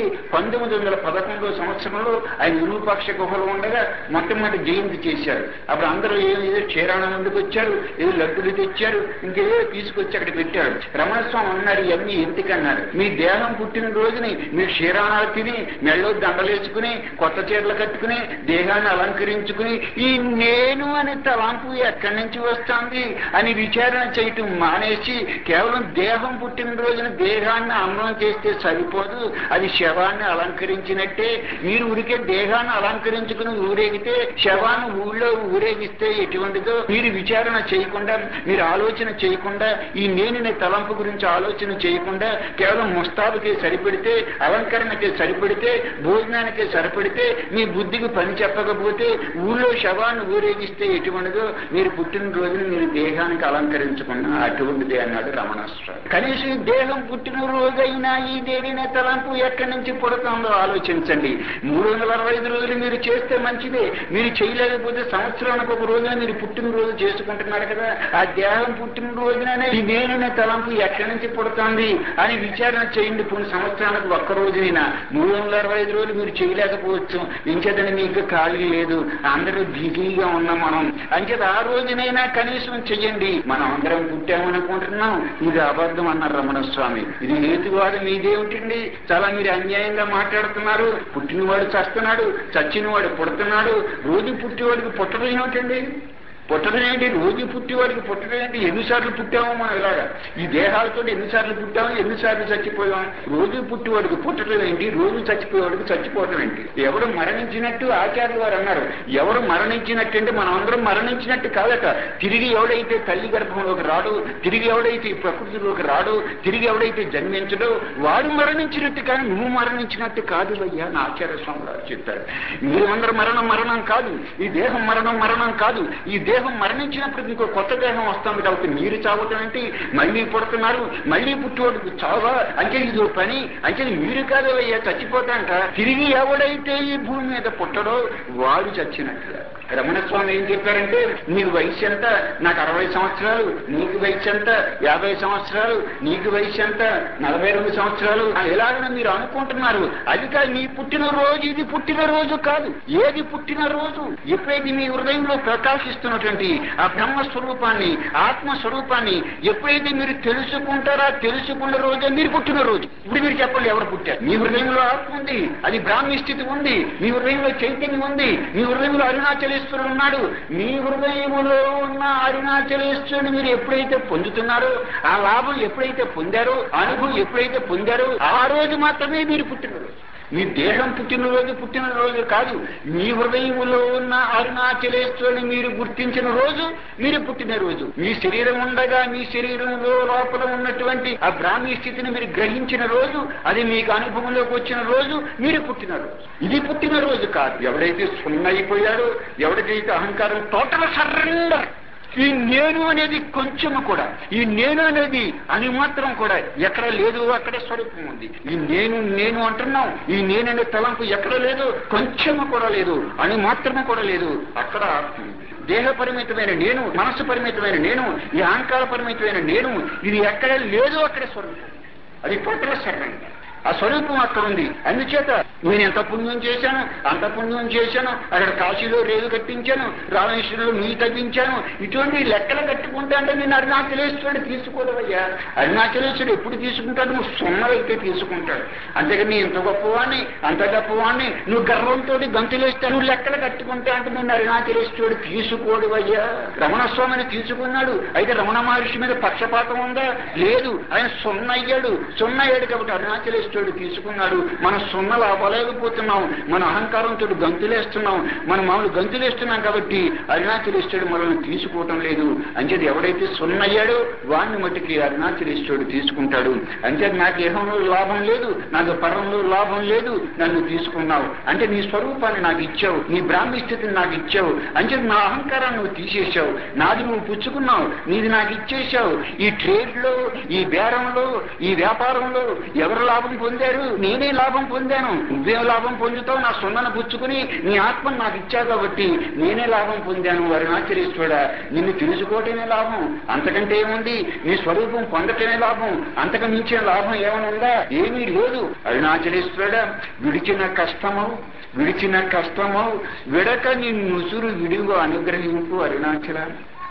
1911 సంవత్సరంలో ఆయన విరూపాక్ష గుహలో ఉండగా మొట్టమొదటి జయంతి చేశారు. అప్పుడు అందరూ ఏదో క్షీరాణ ముందుకు వచ్చారు, ఏదో లడ్డులు తెచ్చారు, ఇంకేదో తీసుకొచ్చి అక్కడ పెట్టారు. రమణస్వామి అన్నారు, ఇవన్నీ ఎందుకన్నారు? మీ దేహం పుట్టిన రోజుని మీరు క్షీరాణాలు తిని, మెళ్ళో దండలేసుకుని, కొత్త చీరలు కట్టుకుని, దేహాన్ని అలంకరించుకుని ఈ నేను అనే తలాంపు ఎక్కడి నుంచి వస్తుంది అని విచారణ చేయటం మానేసి కేవలం దేహం పుట్టిన రోజున దేహాన్ని అన్నం చేస్తే సరిపోదు, అది శవాన్ని అలంకరించినట్టే. మీరు ఉడికే దేహాన్ని అలంకరించుకుని తీసుకుని ఊరేగితే శవాన్ని ఊళ్ళో ఊరేగిస్తే ఎటువంటిదో మీరు విచారణ చేయకుండా, మీరు ఆలోచన చేయకుండా, ఈ నేననే తలంపు గురించి ఆలోచన చేయకుండా కేవలం ముస్తాబుకే సరిపెడితే, అలంకరణకే సరిపెడితే, భోజనానికే సరిపెడితే, మీ బుద్ధికి పని చెప్పకపోతే ఊళ్ళో శవాన్ని ఊరేగిస్తే ఎటువంటిదో మీరు పుట్టినరోజుని మీరు దేహానికి అలంకరించుకున్నా అటువంటిదే అన్నాడు రమణస్వామి. కనీసం దేహం పుట్టినరోజైనా ఈ దేనినే తలంపు ఎక్కడి నుంచి పుడుతుందో ఆలోచించండి. 365 రోజులు మీరు చేస్తే మంచిదే. మీరు చేయలేకపోతే సంవత్సరానికి ఒక రోజున మీరు పుట్టినరోజు చేసుకుంటున్నారు కదా, ఆ దేహం పుట్టినరోజుననే ఈ నేననే తలంపు ఎక్కడి నుంచి పుడుతుంది అని విచారణ చేయండి. కొన్ని సంవత్సరానికి ఒక్క రోజునైనా. 365 రోజులు మీరు చేయలేకపోవచ్చు, ఇంచేతని మీకు ఖాళీ లేదు, అందరూ బిజీగా ఉన్నాం మనం, అంచేత ఆ రోజునైనా కనీసం చెయ్యండి. మనం అందరం పుట్టామనుకుంటున్నాం, ఇది అబద్ధం అన్నారు రమణస్వామి. ఇది హేతువాదం. ఇదేమిటండి, చాలా మీరు అన్యాయంగా మాట్లాడుతున్నారు. పుట్టినవాడు చస్తున్నాడు, చచ్చినవాడు పుడుతున్నాడు, రోజు పుట్టివాడికి పుట్టడం ఏమిటండి? పుట్టడం ఏంటి? రోజు పుట్టివాడికి పుట్టడం ఏంటి? ఎన్నిసార్లు పుట్టామో మనం ఇలాగా ఈ దేహాలతో ఎన్నిసార్లు పుట్టామో ఎన్నిసార్లు చచ్చిపోయాం. రోజు పుట్టివాడికి పుట్టడం ఏంటి? రోజు చచ్చిపోయేవాడికి చచ్చిపోవడం ఏంటి? ఎవరు మరణించినట్టు ఆచార్యులు వారు అన్నారు. ఎవరు మరణించినట్టు అంటే మనం అందరం మరణించినట్టు కాదట. తిరిగి ఎవడైతే తల్లి గర్భంలోకి రాడు, తిరిగి ఎవడైతే ఈ ప్రకృతిలోకి రాడు, తిరిగి ఎవడైతే జన్మించడో వాడు మరణించినట్టు, కానీ నువ్వు మరణించినట్టు కాదు అయ్యా అని ఆచార్య స్వామి గారు చెప్పారు. మీరు అందరూ మరణం కాదు, ఈ దేహం మరణం కాదు. ఈ దేహం మరణించినప్పుడు ఇంకో కొత్త దేహం వస్తుంది కాబట్టి మీరు చావటం ఏంటి? మళ్ళీ పుడుతున్నారు, మళ్ళీ పుట్టువాడికి చావా అంటే ఇదో పని అంటే మీరు కాదు అయ్యా చచ్చిపోతాంట. తిరిగి ఎవడైతే ఈ భూమి మీద పుట్టడో వాడు చచ్చినట్లుగా. రమణస్వామి ఏం చెప్పారంటే, నీకు వయసు ఎంత? నాకు 60 సంవత్సరాలు. నీకు వయసు ఎంత? 50 సంవత్సరాలు. నీకు వయసు ఎంత? 42 సంవత్సరాలు. ఎలాగైనా మీరు అనుకుంటున్నారు. అది కాదు నీ పుట్టినరోజు. ఇది పుట్టినరోజు కాదు. ఏది పుట్టినరోజు? ఎప్పుడైతే మీ హృదయంలో ప్రకాశిస్తున్నటువంటి ఆ బ్రహ్మస్వరూపాన్ని, ఆత్మస్వరూపాన్ని ఎప్పుడైతే మీరు తెలుసుకుంటారో తెలుసుకున్న రోజే మీరు పుట్టినరోజు. ఇప్పుడు మీరు చెప్పండి, ఎవరు పుట్టారు? మీ హృదయంలో ఆత్మ ఉంది, అది బ్రాహ్మీ స్థితి ఉంది. మీ హృదయంలో చైతన్యం ఉంది. మీ హృదయంలో అరుణాచలేశ్వరుడు ఉన్నాడు. మీ హృదయంలో ఉన్న అరుణాచలేశ్వరుడు మీరు ఎప్పుడైతే పొందుతున్నారో, ఆ లాభం ఎప్పుడైతే పొందారో, అనుభవం ఎప్పుడైతే పొందారో ఆ రోజు మాత్రమే మీరు పుట్టినరోజు. మీ దేహం పుట్టినరోజు కాదు. మీ హృదయంలో ఉన్న అరుణాచలేశ్వరుని మీరు గుర్తించిన రోజు మీరు పుట్టినరోజు. మీ శరీరం ఉండగా మీ శరీరంలో లోపల ఉన్నటువంటి ఆ బ్రాహ్మీ స్థితిని మీరు గ్రహించిన రోజు, అది మీకు అనుభవంలోకి వచ్చిన రోజు మీరు పుట్టినరోజు. ఇది పుట్టినరోజు కాదు. ఎవడైతే సున్నైపోయాడో, ఎవరికైతే అహంకారం టోటల్ సరెండర్, ఈ నేను అనేది కొంచెము కూడా, ఈ నేను అనేది అని మాత్రం కూడా ఎక్కడ లేదు, అక్కడే స్వరూపం ఉంది. ఈ నేను అంటున్నాం, ఈ నేననే తలంపు ఎక్కడ లేదు, కొంచెము కూడా లేదు, అని మాత్రమే కూడా లేదు, అక్కడ ఆత్మ. దేహ పరిమితమైన నేను, మనస్సు పరిమితమైన నేను, ఈ అహంకార పరిమితమైన నేను, ఇది ఎక్కడ లేదు, అక్కడే స్వరూపం. అది టోటల్ సరెండర్. ఆ స్వరూపం అక్కడ ఉంది. అందుచేత నేను ఎంత పుణ్యం చేశాను, అంత పుణ్యం చేశాను, అక్కడ కాశీలో రేలు కట్టించాను, రామేశ్వరంలో నీళ్ళు తగ్గించాను, ఇటువంటి లెక్కలు కట్టుకుంటా అంటే నేను అరుణాచలేశ్వరుడు తీసుకోలేవయ్యా. అరుణాచలేశ్వరుడు ఎప్పుడు తీసుకుంటాడు? నువ్వు సొమ్మలైతే తీసుకుంటాడు. అంతేగాని ఇంత గొప్పవాణ్ణి, అంత గొప్పవాణ్ణి నువ్వు గర్వంతో గంతులేస్తాను, నువ్వు లెక్కలు కట్టుకుంటా అంటే నేను అరుణాచలేశ్వరుడు తీసుకోడువయ్యా. రమణస్వామిని తీసుకున్నాడు. అయితే రమణ మహర్షి మీద పక్షపాతం ఉందా? లేదు. ఆయన సొన్నయ్యాడు కాబట్టి అరుణాచలేశ్వరుడు తీసుకున్నాడు. మనం సున్నలు అవ్వలేకపోతున్నాం, మన అహంకారంతో గంతులేస్తున్నాం, మనం మామూలు గంతులేస్తున్నాం కాబట్టి అరుణాచలేశ్వరుడు మనల్ని తీసుకోవటం లేదు. అంచేది ఎవడైతే సున్నయ్యాడో వాడిని మట్టుకి అరుణాచలేశ్వరుడు తీసుకుంటాడు. అంచేది నాకు ఇహంలో లాభం లేదు, నాకు పరంలో లాభం లేదు, నన్ను తీసుకున్నావు అంటే నీ స్వరూపాన్ని నాకు ఇచ్చావు, నీ బ్రాహ్మీ స్థితిని నాకు ఇచ్చావు. అంచేది నా అహంకారాన్ని నువ్వు తీసేశావు, నాది నువ్వు పుచ్చుకున్నావు, నీది నాకు ఇచ్చేశావు. ఈ ట్రేడ్లో, ఈ బేరంలో, ఈ వ్యాపారంలో ఎవరు లాభం పొందారు? నేనే లాభం పొందాను. నువ్వేం లాభం పొందుతావు? నా సొన్నను పుచ్చుకుని నీ ఆత్మను నాకు ఇచ్చావు కాబట్టి నేనే లాభం పొందాను. అరుణాచలేశ్వరుడా, నిన్ను తెలుసుకోవటమే లాభం, అంతకంటే ఏముంది? నీ స్వరూపం పొందటమే లాభం, అంతకు మించిన లాభం ఏమైనా ఉందా? ఏమీ లేదు. అరుణాచలేశ్వరుడా, విడిచిన కష్టము విడక నిన్నుసురు విడిగా అనుగ్రహింపు అరుణాచల.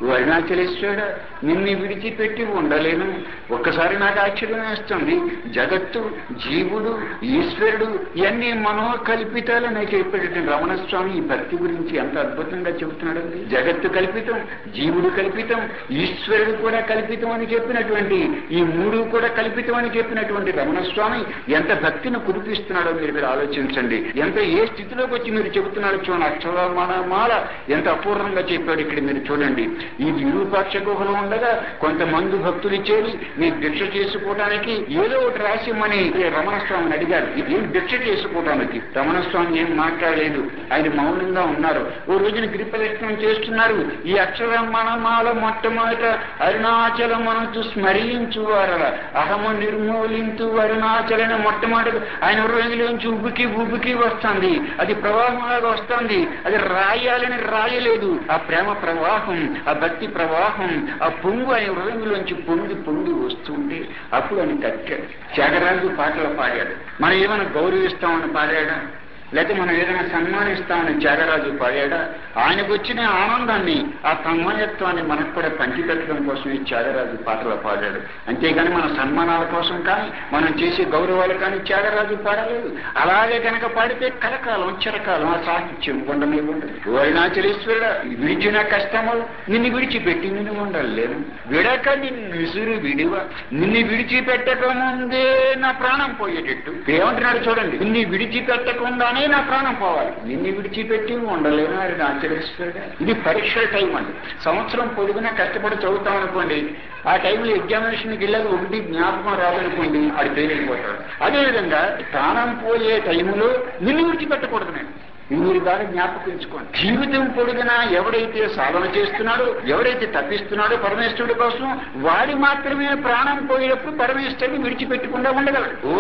అరుణాచలేశ్వరుడా నిన్ను విడిచిపెట్టి ఉండలేను. ఒక్కసారి నాకు ఆశ్చర్యం వేస్తుంది. జగత్తు, జీవుడు, ఈశ్వరుడు ఇవన్నీ మనోకల్పితాలని చెప్పేటటువంటి రమణస్వామి ఈ భక్తి గురించి ఎంత అద్భుతంగా చెబుతున్నాడండి. జగత్తు కల్పితం, జీవుడు కల్పితం, ఈశ్వరుడు కూడా కల్పితం అని చెప్పినటువంటి ఈ మూడు కూడా కల్పితం అని చెప్పినటువంటి రమణస్వామి ఎంత భక్తిని కురిపిస్తున్నాడో మీరు ఆలోచించండి. ఎంత ఏ స్థితిలోకి వచ్చి మీరు చెబుతున్నాడో చూడండి. అక్షరమాల ఎంత అపూర్వంగా చెప్పాడు ఇక్కడ మీరు చూడండి. ఈ విరూపాక్ష గుహలో ఉండగా కొంతమంది భక్తులు చేరి మీరు భిక్ష చేసుకోవడానికి ఏదో ఒకటి రాసిమ్మని రమణస్వామిని అడిగారు. ఏం భిక్ష చేసుకోవడానికి? రమణస్వామి ఏం మాట్లాడలేదు, ఆయన మౌనంగా ఉన్నారు. ఓ రోజున గిరిప్రదక్షిణం చేస్తున్నారు. ఈ అక్షరమాల మొట్టమొదట అరుణాచలం మనసు స్మరించువారల అహము నిర్మూలించు అరుణాచలని మొట్టమొదటి ఆయన హృదయంలోంచి ఉబ్బుకి వస్తుంది. అది ప్రవాహంలాగా వస్తుంది. అది రాయాలని రాయలేదు. ఆ ప్రేమ ప్రవాహం, ఆ భక్తి ప్రవాహం, ఆ పొంగు ఆయన హృదయంలోంచి పొంగి వస్తుంటే అప్పుడు ఆయన కట్టాడు. త్యాగరాజు పాటలు పాడాడు. మనం ఏమైనా గౌరవిస్తామని పాడాడా, లేకపోతే మనం ఏదైనా సన్మానిస్తామని త్యాగరాజు పాడాడా? ఆయనకు వచ్చిన ఆనందాన్ని, ఆ తన్మయత్వాన్ని మనకు కూడా పంచిపెట్టడం కోసం ఈ త్యాగరాజు పాటలు పాడాడు. అంతేగాని మన సన్మానాల కోసం కానీ మనం చేసే గౌరవాలు కానీ త్యాగరాజు పాడలేదు. అలాగే కనుక పాడితే కలకాలం చిరకాలం ఆ సాహిత్యం ఉండనే ఉండదు. అరుణాచలేశ్వరుడా విడిచిన కష్టము నిన్ను విడిచిపెట్టి నిన్ను ఉండలేను. విడక నిన్ను విసురు విడివ నిన్ను విడిచిపెట్టక ముందే నా ప్రాణం పోయేటట్టు ఏమంటున్నాడు చూడండి. నిన్ను విడిచిపెట్టకుండానే నా ప్రాణం పోవాలి. నిన్ను విడిచిపెట్టి ఉండలేను అరుణాచలేశ్వరుడా. ఇది పరీక్షల టైం అండి. సంవత్సరం పొడుగునా కష్టపడి చదువుతాం అనుకోండి, ఆ టైంలో ఎగ్జామినేషన్కి వెళ్ళాక ఒకటి జ్ఞాపకం రాదనుకోండి, అది ఫెయిల్ అయిపోతాడు. అదేవిధంగా ప్రాణం పోయే టైంలో నిన్ను విడిచిపెట్టకూడదు. మీరు దాన్ని జ్ఞాపకించుకోండి. జీవితం పొడిగినా ఎవడైతే సాధన చేస్తున్నాడో, ఎవరైతే తప్పిస్తున్నాడో పరమేశ్వరుడి కోసం, వాడి మాత్రమే ప్రాణం పోయేటప్పుడు పరమేశ్వరుని విడిచిపెట్టకుండా ఉండగలడు. ఓ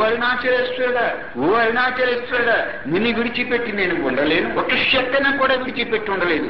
అరుణాచలేశ్వరుడా నిన్ను విడిచిపెట్టి నేను ఉండలేను. ఒక శక్తిని కూడా విడిచిపెట్టి ఉండలేదు.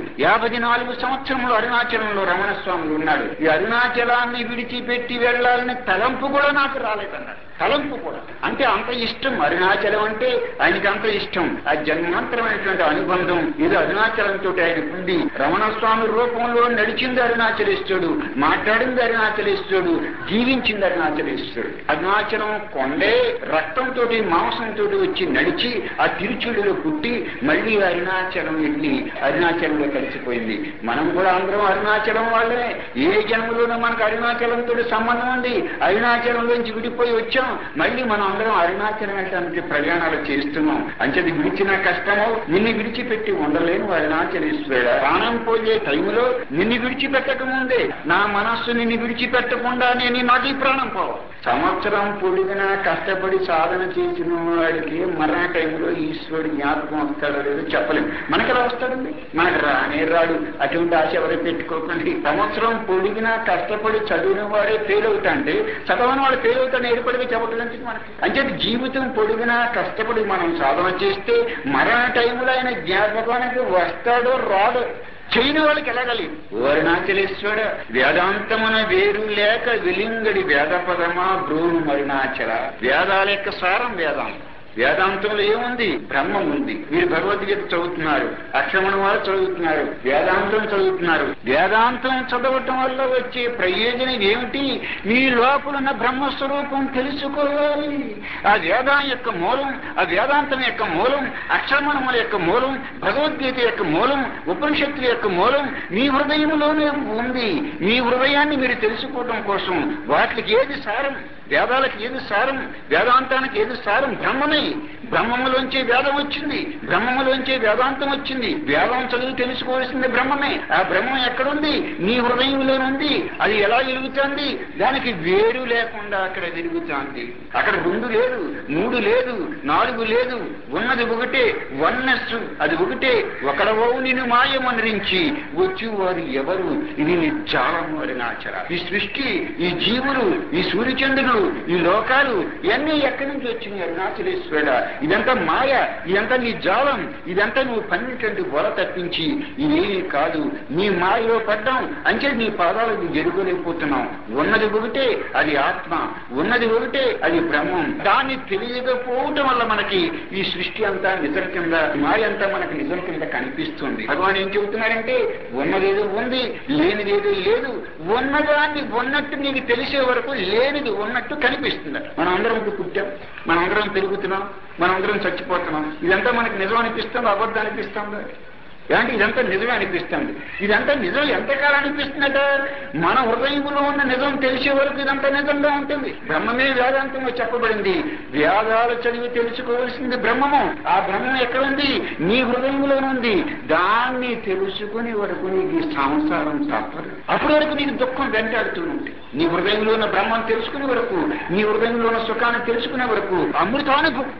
54 సంవత్సరంలో అరుణాచలంలో రమణస్వామి ఉన్నాడు. ఈ అరుణాచలాన్ని విడిచిపెట్టి వెళ్ళాలని తలంపు కూడా నాకు రాలేదన్నాడు. తలంపు కూడా అంటే అంత ఇష్టం. అరుణాచలం అంటే ఆయనకి అంత ఇష్టం. ఆ జన్మాంతరమైనటువంటి అనుబంధం ఇది అరుణాచలంతో ఆయన ఉంది. రమణస్వామి రూపంలో నడిచింది అరుణాచలేశ్వరుడు, మాట్లాడింది అరుణాచలేశ్వరుడు, జీవించింది అరుణాచలేశ్వరుడు. అరుణాచలం కొండే రక్తంతో మాంసంతో వచ్చి నడిచి ఆ తిరుచుడిలో పుట్టి మళ్ళీ అరుణాచలం వెళ్ళి అరుణాచలంలో కలిసిపోయింది. మనం కూడా అందరం అరుణాచలం వాళ్ళే. ఏ జన్మలోనూ మనకు అరుణాచలంతో సంబంధం ఉంది. అరుణాచలంలోంచి విడిపోయి వచ్చాం, మళ్ళీ మనం అందరం అరుణాచలం వెళ్ళడానికి ప్రయాణాలు చేస్తున్నాం. అంచేది విడిచిన కష్టము నిన్ను విడిచిపెట్టి ఉండలేను అరుణాచలేశ్వరుడా. ప్రాణం పోయే టైంలో నిన్ను విడిచిపెట్టక ముందే నా మనస్సు నిన్ను విడిచిపెట్టకుండా నేను నాది ప్రాణం పోవాలి. సంవత్సరం పొడిగినా కష్టపడి సాధన చేసిన వాడికి మరణ టైంలో ఈశ్వరుడు జ్ఞాపకం వస్తాడో లేదో చెప్పలేము. మనకి ఎలా వస్తాడండి? మనకు రానే రాడు. అటువంటి ఆశ ఎవరు పెట్టుకోకండి. సంవత్సరం పొడిగినా కష్టపడి చదివిన వాడే ఫెయిల్ అవుతా అంటే చదవని వాడు ఫెయిల్ అవుతాడు ఏర్పడిగా చెప్పట్లేదు మనకి. అంటే జీవితం పొడిగినా కష్టపడి మనం సాధన చేస్తే మరణ టైంలో ఆయన జ్ఞాపకానికి వస్తాడో రాడో చేయని వాళ్ళకి ఎలాగలి. అరుణాచలేశ్వరుడా వేదాంతమున వేరు లేక విలింగడి వేద పదమా బ్రూను అరుణాచల. వేదాల యొక్క సారం వేదాంతం. వేదాంతంలో ఏముంది? బ్రహ్మం ఉంది. మీరు భగవద్గీత చదువుతున్నారు, అక్షరమణ వారు చదువుతున్నారు, వేదాంతం చదువుతున్నారు. వేదాంతం చదవటం వల్ల వచ్చే ప్రయోజనం ఏమిటి? మీ లోపల ఉన్న బ్రహ్మస్వరూపం తెలుసుకోవాలి. ఆ వేదం యొక్క మూలం, ఆ వేదాంతం యొక్క మూలం, అక్షరమణముల యొక్క మూలం, భగవద్గీత యొక్క మూలం, ఉపనిషత్తుల యొక్క మూలం మీ హృదయంలోనే ఉంది. మీ హృదయాన్ని మీరు తెలుసుకోవటం కోసం వాటికి ఏది సారం? వేదాలకు ఏది సారం? వేదాంతానికి ఏది సారం? బ్రహ్మమే. బ్రహ్మములోంచే వేదం వచ్చింది, బ్రహ్మములోంచే వేదాంతం వచ్చింది. వేదం చదివి తెలుసుకోవాల్సింది బ్రహ్మమే. ఆ బ్రహ్మం ఎక్కడుంది? నీ హృదయంలోనుంది. అది ఎలా వెలుగుతుంది? దానికి వేరు లేకుండా అక్కడ వెలుగుతుంది. అక్కడ 2 లేదు, 3 లేదు, 4 లేదు, ఉన్నది ఒకటే. వన్నెస్ అది ఒకటే. ఒకడవో నిన్ను మాయమనరించి వచ్చి వారు ఎవరు? ఇది నీ జాలము అరుణాచల. ఈ సృష్టి, ఈ జీవులు, ఈ సూర్యచంద్రులు, ఈ లోకాలు ఇవన్నీ ఎక్కడి నుంచి వచ్చినాయి అరుణాచలేశ్వరుడా? ఇదంతా మాయ, ఇదంతా నీ జాలం, ఇదంతా నువ్వు పన్నెండు బొల తప్పించి ఇదేమీ కాదు. నీ మాయలో పడ్డాం అంటే నీ పాదాలకు జరుగులేకపోతున్నాం. ఉన్నది ఒకటే, అది ఆత్మ. ఉన్నది ఒకటే, అది బ్రహ్మం. దాన్ని తెలియకపోవటం వల్ల మనకి ఈ సృష్టి అంతా నిజం కింద, మాయ అంతా మనకి నిజం కింద కనిపిస్తుంది. భగవాన్ ఏం చెబుతున్నారంటే ఉన్నదేదో ఉంది, లేనిదేదో లేదు. ఉన్నదాన్ని ఉన్నట్టు నీకు తెలిసే వరకు లేనిది ఉన్నట్టు కనిపిస్తుంది. మనం అందరం పుట్టాం, మనం అందరం పెరుగుతున్నాం, మనం అందరం చచ్చిపోతున్నాం. ఇదంతా మనకి నిజం అనిపిస్తుంది, అబద్ధం అనిపిస్తుంది ఏమంటే ఇదంతా నిజమే అనిపిస్తుంది. ఇదంతా నిజం ఎంతకాలం అనిపిస్తుందట? మన హృదయంలో ఉన్న నిజం తెలిసే వరకు ఇదంతా నిజంగా ఉంటుంది. బ్రహ్మమే వేదాంతంలో చెప్పబడింది. వేదాలు చదివి తెలుసుకోవాల్సింది బ్రహ్మము. ఆ బ్రహ్మం ఎక్కడ ఉంది? నీ హృదయంలోనే ఉంది. దాన్ని తెలుసుకునే వరకు నీకు ఈ సంసారం తప్పదు. అప్పటి వరకు నీకు దుఃఖం వెంటాడుతూ ఉంటుంది. నీ హృదయంలో ఉన్న బ్రహ్మం తెలుసుకునే వరకు, నీ హృదయంలో ఉన్న సుఖాన్ని తెలుసుకునే వరకు, అమృతానుభవం,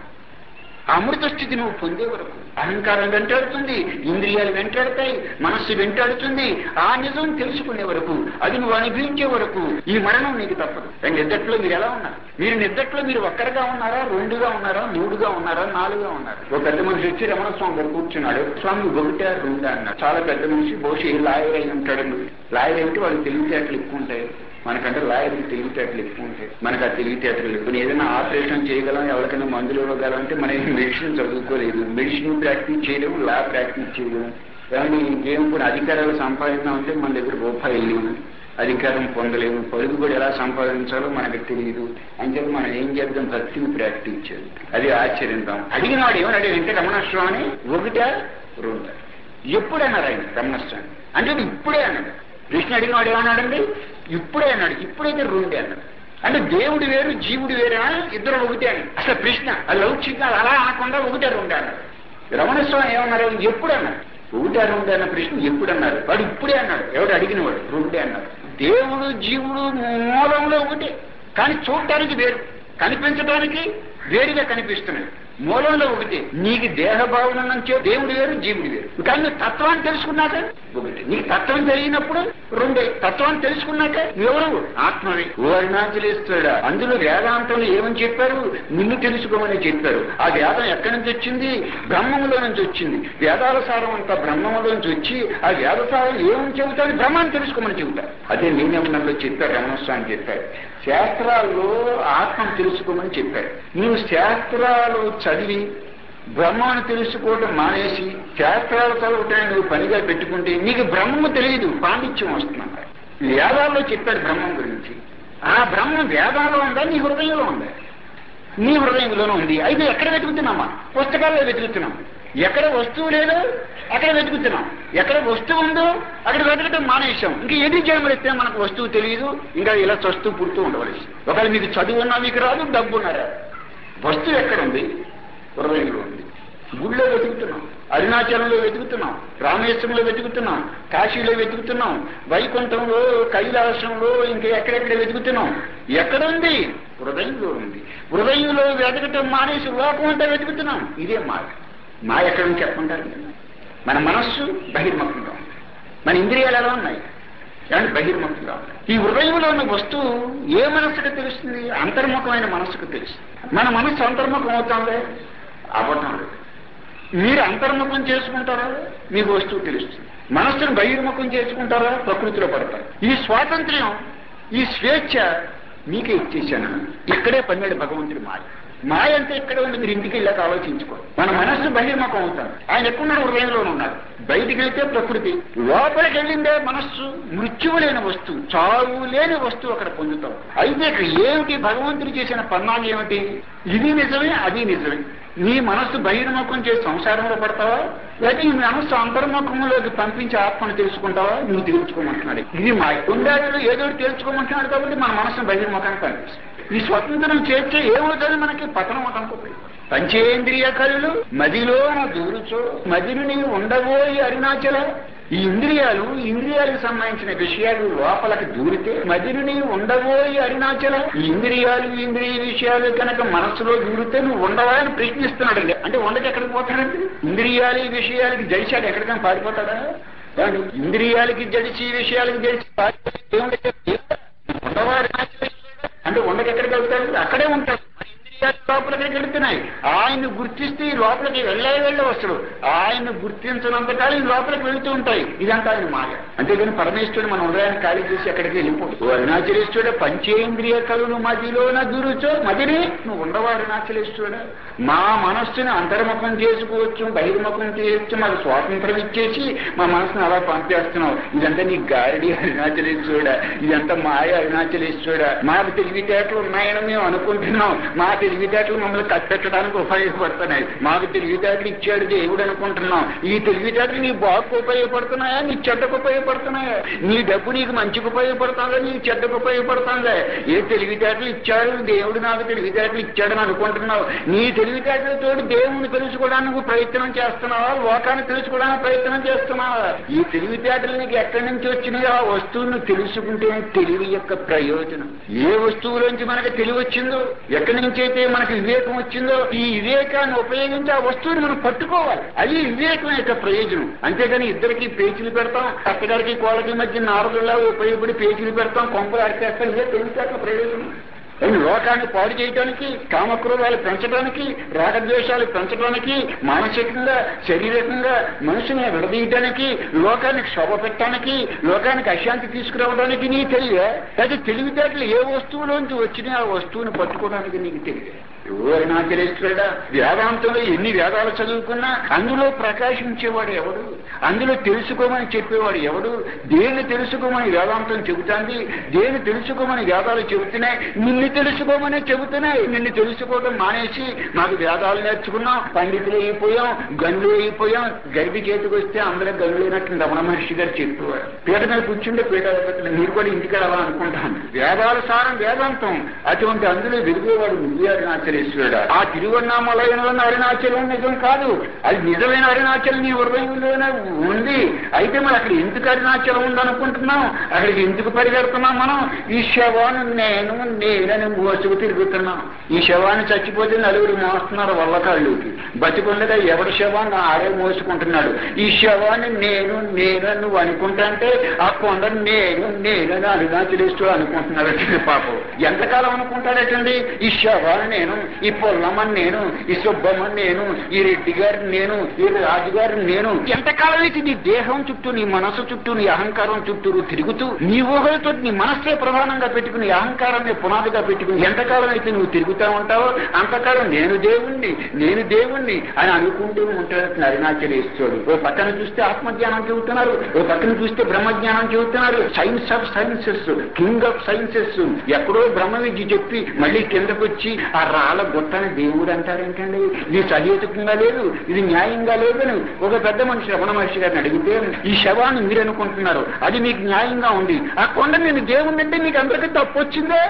అమృత స్థితి నువ్వు పొందే వరకు అహంకారం వెంటాడుతుంది, ఇంద్రియాలు వెంటాడుతాయి, మనస్సు వెంటాడుతుంది. ఆ నిజం తెలుసుకునే వరకు, అది నువ్వు అనుభవించే వరకు ఈ మరణం నీకు తప్పదు. నిద్దట్లో మీరు ఎలా ఉన్నారు? మీరు నిద్దట్లో మీరు ఒక్కరిగా ఉన్నారా, రెండుగా ఉన్నారా, మూడుగా ఉన్నారా, నాలుగుగా ఉన్నారు? ఒక పెద్ద మనిషి వచ్చి రమణ స్వామి గారు కూర్చున్నాడు. స్వామి ఒకటే రెండా అన్నాడు. చాలా పెద్ద మనిషి, బహుశా లాయర్ అయి ఉంటాడు. లాయర్ అంటే వాళ్ళు తెలివితేటలు ఎక్కువ ఉంటాయి. మనకంటే లాయర్కి తెలివితేటలు ఎక్కువ ఉంటాయి. మనకు ఆ తెలివితేటలు ఎక్కువ. ఏదైనా ఆపరేషన్ చేయగలం, ఎవరికైనా మందులు ఇవ్వగలం అంటే మనం మెడిసిన్ చదువుకోలేదు. మెడిసిన్ ప్రాక్టీస్ చేయలేము, లా ప్రాక్టీస్ చేయలేము. కానీ ఇంకేం కూడా అధికారాలు సంపాదించాం అంటే మన దగ్గర రూపాయలు లేవు, అధికారం పొందలేము, పలుకుబడి ఎలా సంపాదించాలో మనకు తెలియదు. అంటే మనం ఏం చేద్దాం? భక్తిని ప్రాక్టీస్ చేద్దాం. అది ఆశ్చర్యంతాం. అడిగినాడు ఏమని అడిగాడంటే రమణస్వామి ఒకటా రెండా ఎప్పుడన్నారు ఆయన రమణస్వామి అంటే ఇప్పుడే అన్నాడు. కృష్ణ అడిగినాడు ఏమన్నాడండి? ఇప్పుడే అన్నాడు. ఇప్పుడైతే రెండే అన్నాడు. అంటే దేవుడు వేరు, జీవుడు వేరా, ఇద్దరు ఒకటే అని. అసలు ప్రశ్న అది లౌకికంగా అలా అనకుండా ఒకటే రెండే అన్నాడు. రమణస్వామి ఏమన్నారు? ఎప్పుడు అన్నాడు. ఒకటే రెండే అన్న ప్రశ్న ఎప్పుడు అన్నారు? వాడు ఇప్పుడే అన్నాడు. ఎవడు అడిగిన వాడు రెండే అన్నాడు. దేవుడు జీవుడు మూలంలో ఒకటే, కానీ చూడటానికి వేరు, కనిపించడానికి వేరుగా కనిపిస్తున్నాడు. మూలంలో ఒకటి. నీకు దేహభావన నుంచే దేవుడు వేరు, జీవుడు వేరు. కానీ నువ్వు తత్వాన్ని తెలుసుకున్నాక ఒకటి. నీకు తత్వం తెలియనప్పుడు రెండే. తత్వాన్ని తెలుసుకున్నాక ఎవరు? ఆత్మవే. ఓ అరుణాచలేశ్వరుడా, అందులో వేదాంతంలో ఏమని చెప్పారు? నిన్ను తెలుసుకోమని చెప్పారు. ఆ వేదం ఎక్కడి నుంచి వచ్చింది? బ్రహ్మంలో నుంచి వచ్చింది. వేదాల సారం అంతా బ్రహ్మంలో నుంచి వచ్చి ఆ వేదసారం ఏమని చెబుతాడు? బ్రహ్మాన్ని తెలుసుకోమని చెబుతారు. అదే నేనేమన్నలో చెప్పారు, రమణస్వామి చెప్పారు. శాస్త్రాల్లో ఆత్మను తెలుసుకోమని చెప్పారు. నువ్వు శాస్త్రాలు చదివి బ్రహ్మను తెలుసుకోవడం మానేసి శాస్త్రాలు చదవటాన్ని నువ్వు పనిగా పెట్టుకుంటే నీకు బ్రహ్మము తెలియదు, పాండిత్యం వస్తున్నాడు. వేదాల్లో చెప్పాడు బ్రహ్మం గురించి. ఆ బ్రహ్మం వేదాల్లో ఉందా, నీ హృదయంలో ఉందా? నీ హృదయంలోనే ఉంది. అయితే ఎక్కడ వెతుకుతున్నామా? పుస్తకాల్లో వెతుకుతున్నాం. ఎక్కడ వస్తువు లేదో అక్కడ వెతుకుతున్నాం. ఎక్కడ వస్తువు ఉందో అక్కడ వెతకటం మానేశాం. ఇంకా ఎన్ని జన్మలు ఇస్తే మనకు వస్తువు తెలియదు. ఇంకా ఇలా చస్తూ పుడుతూ ఉండవలసి. ఒకవేళ మీకు చదువు ఉన్నా మీకు రాదు, డబ్బు ఉన్నారా? వస్తువు ఎక్కడుంది? హృదయంలో ఉంది. గుళ్ళో వెతుకుతున్నాం, అరుణాచలంలో వెతుకుతున్నాం, రామేశ్వరంలో వెతుకుతున్నాం, కాశీలో వెతుకుతున్నాం, వైకుంఠంలో, కైలాసంలో, ఇంకా ఎక్కడెక్కడ వెతుకుతున్నాం. ఎక్కడుంది? హృదయంలో ఉంది. హృదయంలో వెతకటం మానేసి లోకం అంతా వెతుకుతున్నాం. ఇదే మాయ. మాయ ఎక్కడని చెప్పంటారు? మన మనస్సు బహిర్ముఖంగా ఉంది. మన ఇంద్రియాలు ఎలా ఉన్నాయి? దానికి బహిర్ముఖంగా ఉంది. ఈ హృదయంలో ఉన్న వస్తువు ఏ మనస్సుకు తెలుస్తుంది? అంతర్ముఖమైన మనస్సుకు తెలుస్తుంది. మన మనస్సు అంతర్ముఖం అవుతుంది, అవ్వటం లేదు. మీరు అంతర్ముఖం చేసుకుంటారా, మీకు వస్తువు తెలుస్తుంది. మనస్సును బహిర్ముఖం చేసుకుంటారా, ప్రకృతిలో పడతారు. ఈ స్వాతంత్ర్యం, ఈ స్వేచ్ఛ మీకే ఇచ్చేసాను. ఇక్కడే పన్నాడు భగవంతుడి మాయ. మాయ అంటే ఇక్కడ ఉంది. మీరు ఇంటికి వెళ్ళాక ఆలోచించుకోండి. మన మనస్సు బహిర్ముఖం అవుతాడు. ఆయన ఎక్కడున్నాడు? హృదయంలోనే ఉన్నాడు. బయటికి వెళ్తే ప్రకృతి, లోపలికి వెళ్ళిందే మనస్సు. మృత్యువు లేని వస్తువు, చావు లేని వస్తువు అక్కడ పొందుతాం. అయితే ఇక్కడ ఏమిటి? భగవంతుడు చేసిన పన్నాలు ఏమిటి? ఇది నిజమే, అది నిజమే. నీ మనస్సు బహిర్ముఖం చేసి సంసారంలో పడతావా, లేకపోతే నీ మనస్సు అంతర్ముఖంలోకి పంపించి ఆత్మను తెలుసుకుంటావా? నువ్వు తెలుసుకోమంటున్నాడు. ఇది మా కొండాడు ఏదో తెలుసుకోమంటున్నాడు కాబట్టి మన మనస్సును బహిర్ముఖాన్ని పంపిస్తాం. ఈ స్వతంత్రం చేర్చే ఏమవుతుంది? మనకి పతనం అవటానికి. పంచేంద్రియ కళలు మదిలో దూరుచో మదిని నీవు ఉండబోయి అరుణాచల. ఈ ఇంద్రియాలకు సంబంధించిన విషయాలు లోపలికి దూరితే మదిని నీవు ఉండబోయి అరుణాచల. ఈ ఇంద్రియ విషయాలు కనుక మనస్సులో దూరితే నువ్వు ఉండవా అని ప్రశ్నిస్తున్నాడు. అంటే ఉండకి ఎక్కడికి పోతాడండి? ఇంద్రియాలు విషయాలకి జడిశాడు, ఎక్కడికైనా పారిపోతాడా? ఇంద్రియాలకి జడిచి విషయాలకి జడిచి ఉండవా అరుణాచల అంటే ఉండకి ఎక్కడికి వెళ్తాడు? అక్కడే ఉంటాడు. లోపలికి వెళుతున్నాయి. ఆయన్ని గుర్తిస్తే లోపలికి వెళ్ళవసలు. ఆయన్ని గుర్తించినంత కాలం లోపలికి వెళుతూ ఉంటాయి. ఇదంతా ఆయన మాయ. అంతేగాని పరమేశ్వరుడు మన హృదయాన్ని ఖాళీ చేసి ఎక్కడికి వెళ్ళిపోదు. అరుణాచలేశ్వరుడు పంచేంద్రియ కలులు మదిలోన దురుచో మదిని నువ్వు ఉండవా అరుణాచలేశ్వరుడు? మా మనస్సుని అంతర్ముఖం చేసుకోవచ్చు, బహిర్ముఖం చేయొచ్చు, మాకు స్వాతంత్రం ఇచ్చేసి మా మనసును అలా పంపేస్తున్నావు. ఇదంతా నీ గారడి అరుణాచలేశ్వరుడా, ఇదంతా మాయ అరుణాచలేశ్వరుడా. మాకు తెలివితేటలు ఉన్నాయని మేము అనుకుంటున్నాం. మా తెలివితేటలు మమ్మల్ని కట్టడానికి ఉపయోగపడుతున్నాయి. మాకు తెలివితేటలు ఇచ్చాడు దేవుడు అనుకుంటున్నాం. ఈ తెలివితేటలు నీ బాగుకు ఉపయోగపడుతున్నాయా, నీ చెడ్డకు ఉపయోగపడుతున్నాయా? నీ డబ్బు నీకు మంచికి ఉపయోగపడుతుందా, నీ చెడ్డకు ఉపయోగపడుతుందా? ఏ తెలివితేటలు ఇచ్చాడు దేవుడు, నాకు తెలివితేటలు ఇచ్చాడని అనుకుంటున్నావు. నీ తెలివితేటలతో దేవుణ్ణి తెలుసుకోవడానికి ప్రయత్నం చేస్తున్నావా, లోకాన్ని తెలుసుకోవడానికి ప్రయత్నం చేస్తున్నావా? ఈ తెలివితేటలు నీకు ఎక్కడి నుంచి వచ్చినాయో ఆ వస్తువును తెలుసుకుంటే తెలివి యొక్క ప్రయోజనం. ఏ వస్తువులోంచి మనకు తెలివి వచ్చిందో, ఎక్కడి నుంచి అయితే మనకి వివేకం వచ్చిందో, ఈ వివేకాన్ని ఉపయోగించి ఆ వస్తువుని మనం పట్టుకోవాలి. అది వివేకం యొక్క ప్రయోజనం. అంతేగాని ఇద్దరికి పేచీలు పెడతాం, అత్తగారికి కోళ్ళకి మధ్య నారదులా ఉపయోగపడి పేచీలు పెడతాం, కొంపలు అరిచేస్తాం. ఇదే తెలివితేటల ప్రయోజనం. లోకాన్ని పాడు చేయడానికి, కామక్రోధాలు పెంచడానికి, రాగద్వేషాలు పెంచడానికి, మానసికంగా శారీరకంగా మనుషుని విడదీయడానికి, లోకానికి శోభ పెట్టడానికి, లోకానికి అశాంతి తీసుకురావడానికి నీ తెలివే? అది తెలివితేటలు ఏ వస్తువులోంచి వచ్చినా ఆ వస్తువుని పట్టుకోవడానికి నీకు తెలివే? అరుణాచలేశ్వరుడా, వేదాంతంలో ఎన్ని వేదాలు చదువుకున్నా అందులో ప్రకాశించేవాడు ఎవడు? అందులో తెలుసుకోమని చెప్పేవాడు ఎవడు? దేన్ని తెలుసుకోమని వేదాంతం చెబుతాంది, దేన్ని తెలుసుకోమని వేదాలు చెబుతున్నాయి, నిన్ను తెలుసుకోమని చెబుతున్నాయి. నిన్ను తెలుసుకోవడం మానేసి మాకు వేదాలు నేర్చుకున్నాం, పండితులు అయిపోయాం, గనులు అయిపోయాం. గర్భి చేతికి వస్తే అందరూ గనులు అయినట్టు రమణ మహర్షి గారు చెప్పేవాడు. పీట మీద కూర్చుంటే పీట మీరు కూడా ఇంటికి అలా అనుకుంటాను. వేదాల సారం వేదాంతం. అటువంటి అందులో వెలిగేవాడు నువ్వే అరుణాచలేశ్వరుడా. ఆ తిరువన్నామలయంలో ఉన్న అరుణాచలం నిజం కాదు, అది నిజమైన అరుణాచలం నీ హృదయంలోనే ఉంది. అయితే మరి అక్కడ ఎందుకు అరుణాచలం ఉందనుకుంటున్నాం? అక్కడికి ఎందుకు పరిగెడుతున్నాం మనం? ఈ శవాన్ని నేనని మోసుకు తిరుగుతున్నాం. ఈ శవాన్ని చచ్చిపోతే నలుగురు మోస్తున్నారు వల్లకాళ్ళకి, బతికుండగా ఎవరి శవాన్ని ఆడే మోసుకుంటున్నాడు. ఈ శవాన్ని నేనని నువ్వు అనుకుంటా ఆ కొండను నేనని అరుణాచలేశ్వరుడు అనుకుంటున్నాడు. పాపం ఎంతకాలం అనుకుంటాడటండి? ఈ శవాన్ని నేను, ఈ పొల్లమ్మని నేను, ఈ సుబ్బమ్మని నేను, ఈ రెడ్డి గారిని నేను, ఈ రాజుగారిని నేను. ఎంతకాలం అయితే నీ దేహం చుట్టూ, నీ మనసు చుట్టూ, నీ అహంకారం చుట్టూ తిరుగుతూ నీ ఊహలతో నీ మనస్సే ప్రధానంగా పెట్టుకుని అహంకారాన్ని పునాదిగా పెట్టుకుని ఎంతకాలం అయితే నువ్వు తిరుగుతూ ఉంటావో అంతకాలం నేను దేవుణ్ణి అని అనుకుంటూ ఉంటాడు అరుణాచలేశ్వరుడు. ఓ పక్కన చూస్తే ఆత్మజ్ఞానం చెబుతున్నారు, ఓ పక్కన చూస్తే బ్రహ్మజ్ఞానం చెబుతున్నారు. Science of sciences, king of sciences. ఎక్కడో బ్రహ్మ విద్య చెప్పి మళ్ళీ కిందకు వచ్చి ఆ రాళ్ళ గుట్టని దేవుడు అంటారేంటండి? ఇది సహేతుకంగా లేదు, ఇది న్యాయంగా లేదని ఒక పెద్ద మనిషి రమణ మహర్షి గారిని అడిగితే, ఈ శవాన్ని మీరు అనుకుంటున్నారు, అది మీకు న్యాయంగా ఉంది. ఆ కొండ నేను దేవుణ్ణి అంటే మీకు అందరికీ తప్పు వచ్చిందే?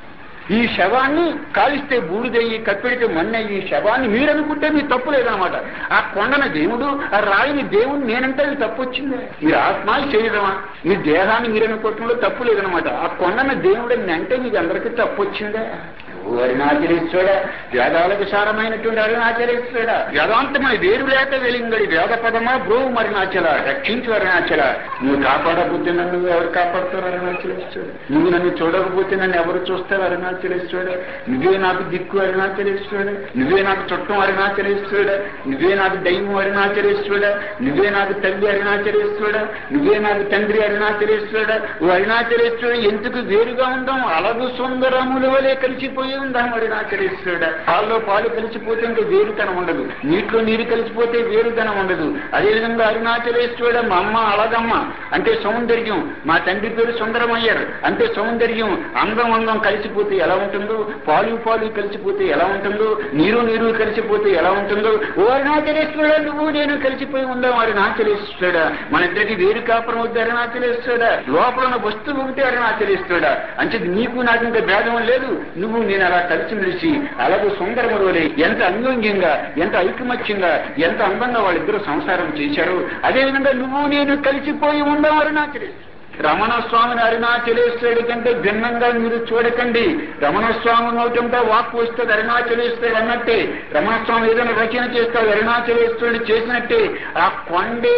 ఈ శవాన్ని కాలిస్తే బూడిదయ్యి, కప్పెడితే మన్నయ్యి, శవాన్ని మీరు అనుకుంటే మీ తప్పు లేదనమాట. ఆ కొండన దేవుడు, ఆ రాయిని దేవుడు నేనంటే అది తప్పు వచ్చిందే? మీరు ఆత్మ శరీరమా? మీ దేహాన్ని మీరు అనుకోవటంలో తప్పు లేదనమాట. ఆ కొండన దేవుడు అంటే మీకు అందరికీ తప్పు వచ్చిందే? అరుణాచలేశ్వరుడా, వేదాలకు సారమైనటువంటి అరుణాచలేశ్వరుడా, వేదాంతమై వేరు లేక వెలింగడి వేద పదమా బ్రోవు అరుణాచల, రక్షించు అరుణాచల. నువ్వు కాపాడకపోతే నన్ను ఎవరు కాపాడుతారు అరుణాచలేశ్వరుడు? నువ్వు నన్ను చూడకపోతే నన్ను ఎవరు చూస్తారు అరుణాచలేశ్వరుడు? నువ్వే నాకు దిక్కు అరుణాచలేశ్వరుడు, నువ్వే నాకు చుట్టం అరుణాచలేశ్వరుడు, నువ్వే నాకు దైవం అరుణాచలేశ్వరుడు, నువ్వే నాకు తల్లి అరుణాచలేశ్వరుడు, నువ్వే నాకు తండ్రి అరుణాచలేశ్వరుడు. ఓ అరుణాచలేశ్వరుడు, ఎందుకు వేరుగా ఉందాం? అలగు సుందరముల వలె కలిసిపోయి ఉందాం అరుణాచలేశ్వరుడు. పాల్లో పాలు కలిసిపోతే ఇంకా వేరుతనం ఉండదు, నీటిలో నీరు కలిసిపోతే వేరుతనం ఉండదు. అదేవిధంగా అరుణాచలేశ్వరుడు, మా అమ్మ అలగమ్మ అంటే సౌందర్యం, మా తండ్రి పేరు సుందరమయ్యారు అంటే సౌందర్యం. అందం కలిసిపోతే ఎలా ఉంటుందో, పాలు కలిసిపోతే ఎలా ఉంటుందో, నీరు కలిసిపోతే ఎలా ఉంటుందో, ఓ అరుణాచలేశ్వరుడు నువ్వు నేను కలిసిపోయి ఉందాం అరుణాచలేశ్వరుడు. మన ఇద్దరికి వేరు కాపురం వద్దు అరుణాచలేశ్వరుడు. లోపల ఉన్న వస్తువు ఒకటి అరుణాచలేశ్వరుడు. అంటే నీకు నాకు ఇంకా భేదం లేదు, నువ్వు నేను అలా కలిసిమెలిసి అలాగే సుందరములే ఎంత అన్యోన్యంగా, ఎంత ఐకమత్యంగా, ఎంత అందంగా వాళ్ళిద్దరూ సంసారం చేశారు. అదేవిధంగా నువ్వు నేను కలిసిపోయి ఉందాం అరుణాచలేశ్వరుడు. రమణ స్వామిని అరుణాచలేశ్వరుడి కంటే భిన్నంగా మీరు చూడకండి. రమణ స్వామి నోటంటే వాక్కు వస్తుంది అరుణాచలేశ్వరుడు అన్నట్టే, రమణ స్వామి ఏదైనా రచన చేస్తాడు అరుణాచలేశ్వరుడు చేసినట్టే. ఆ కొండే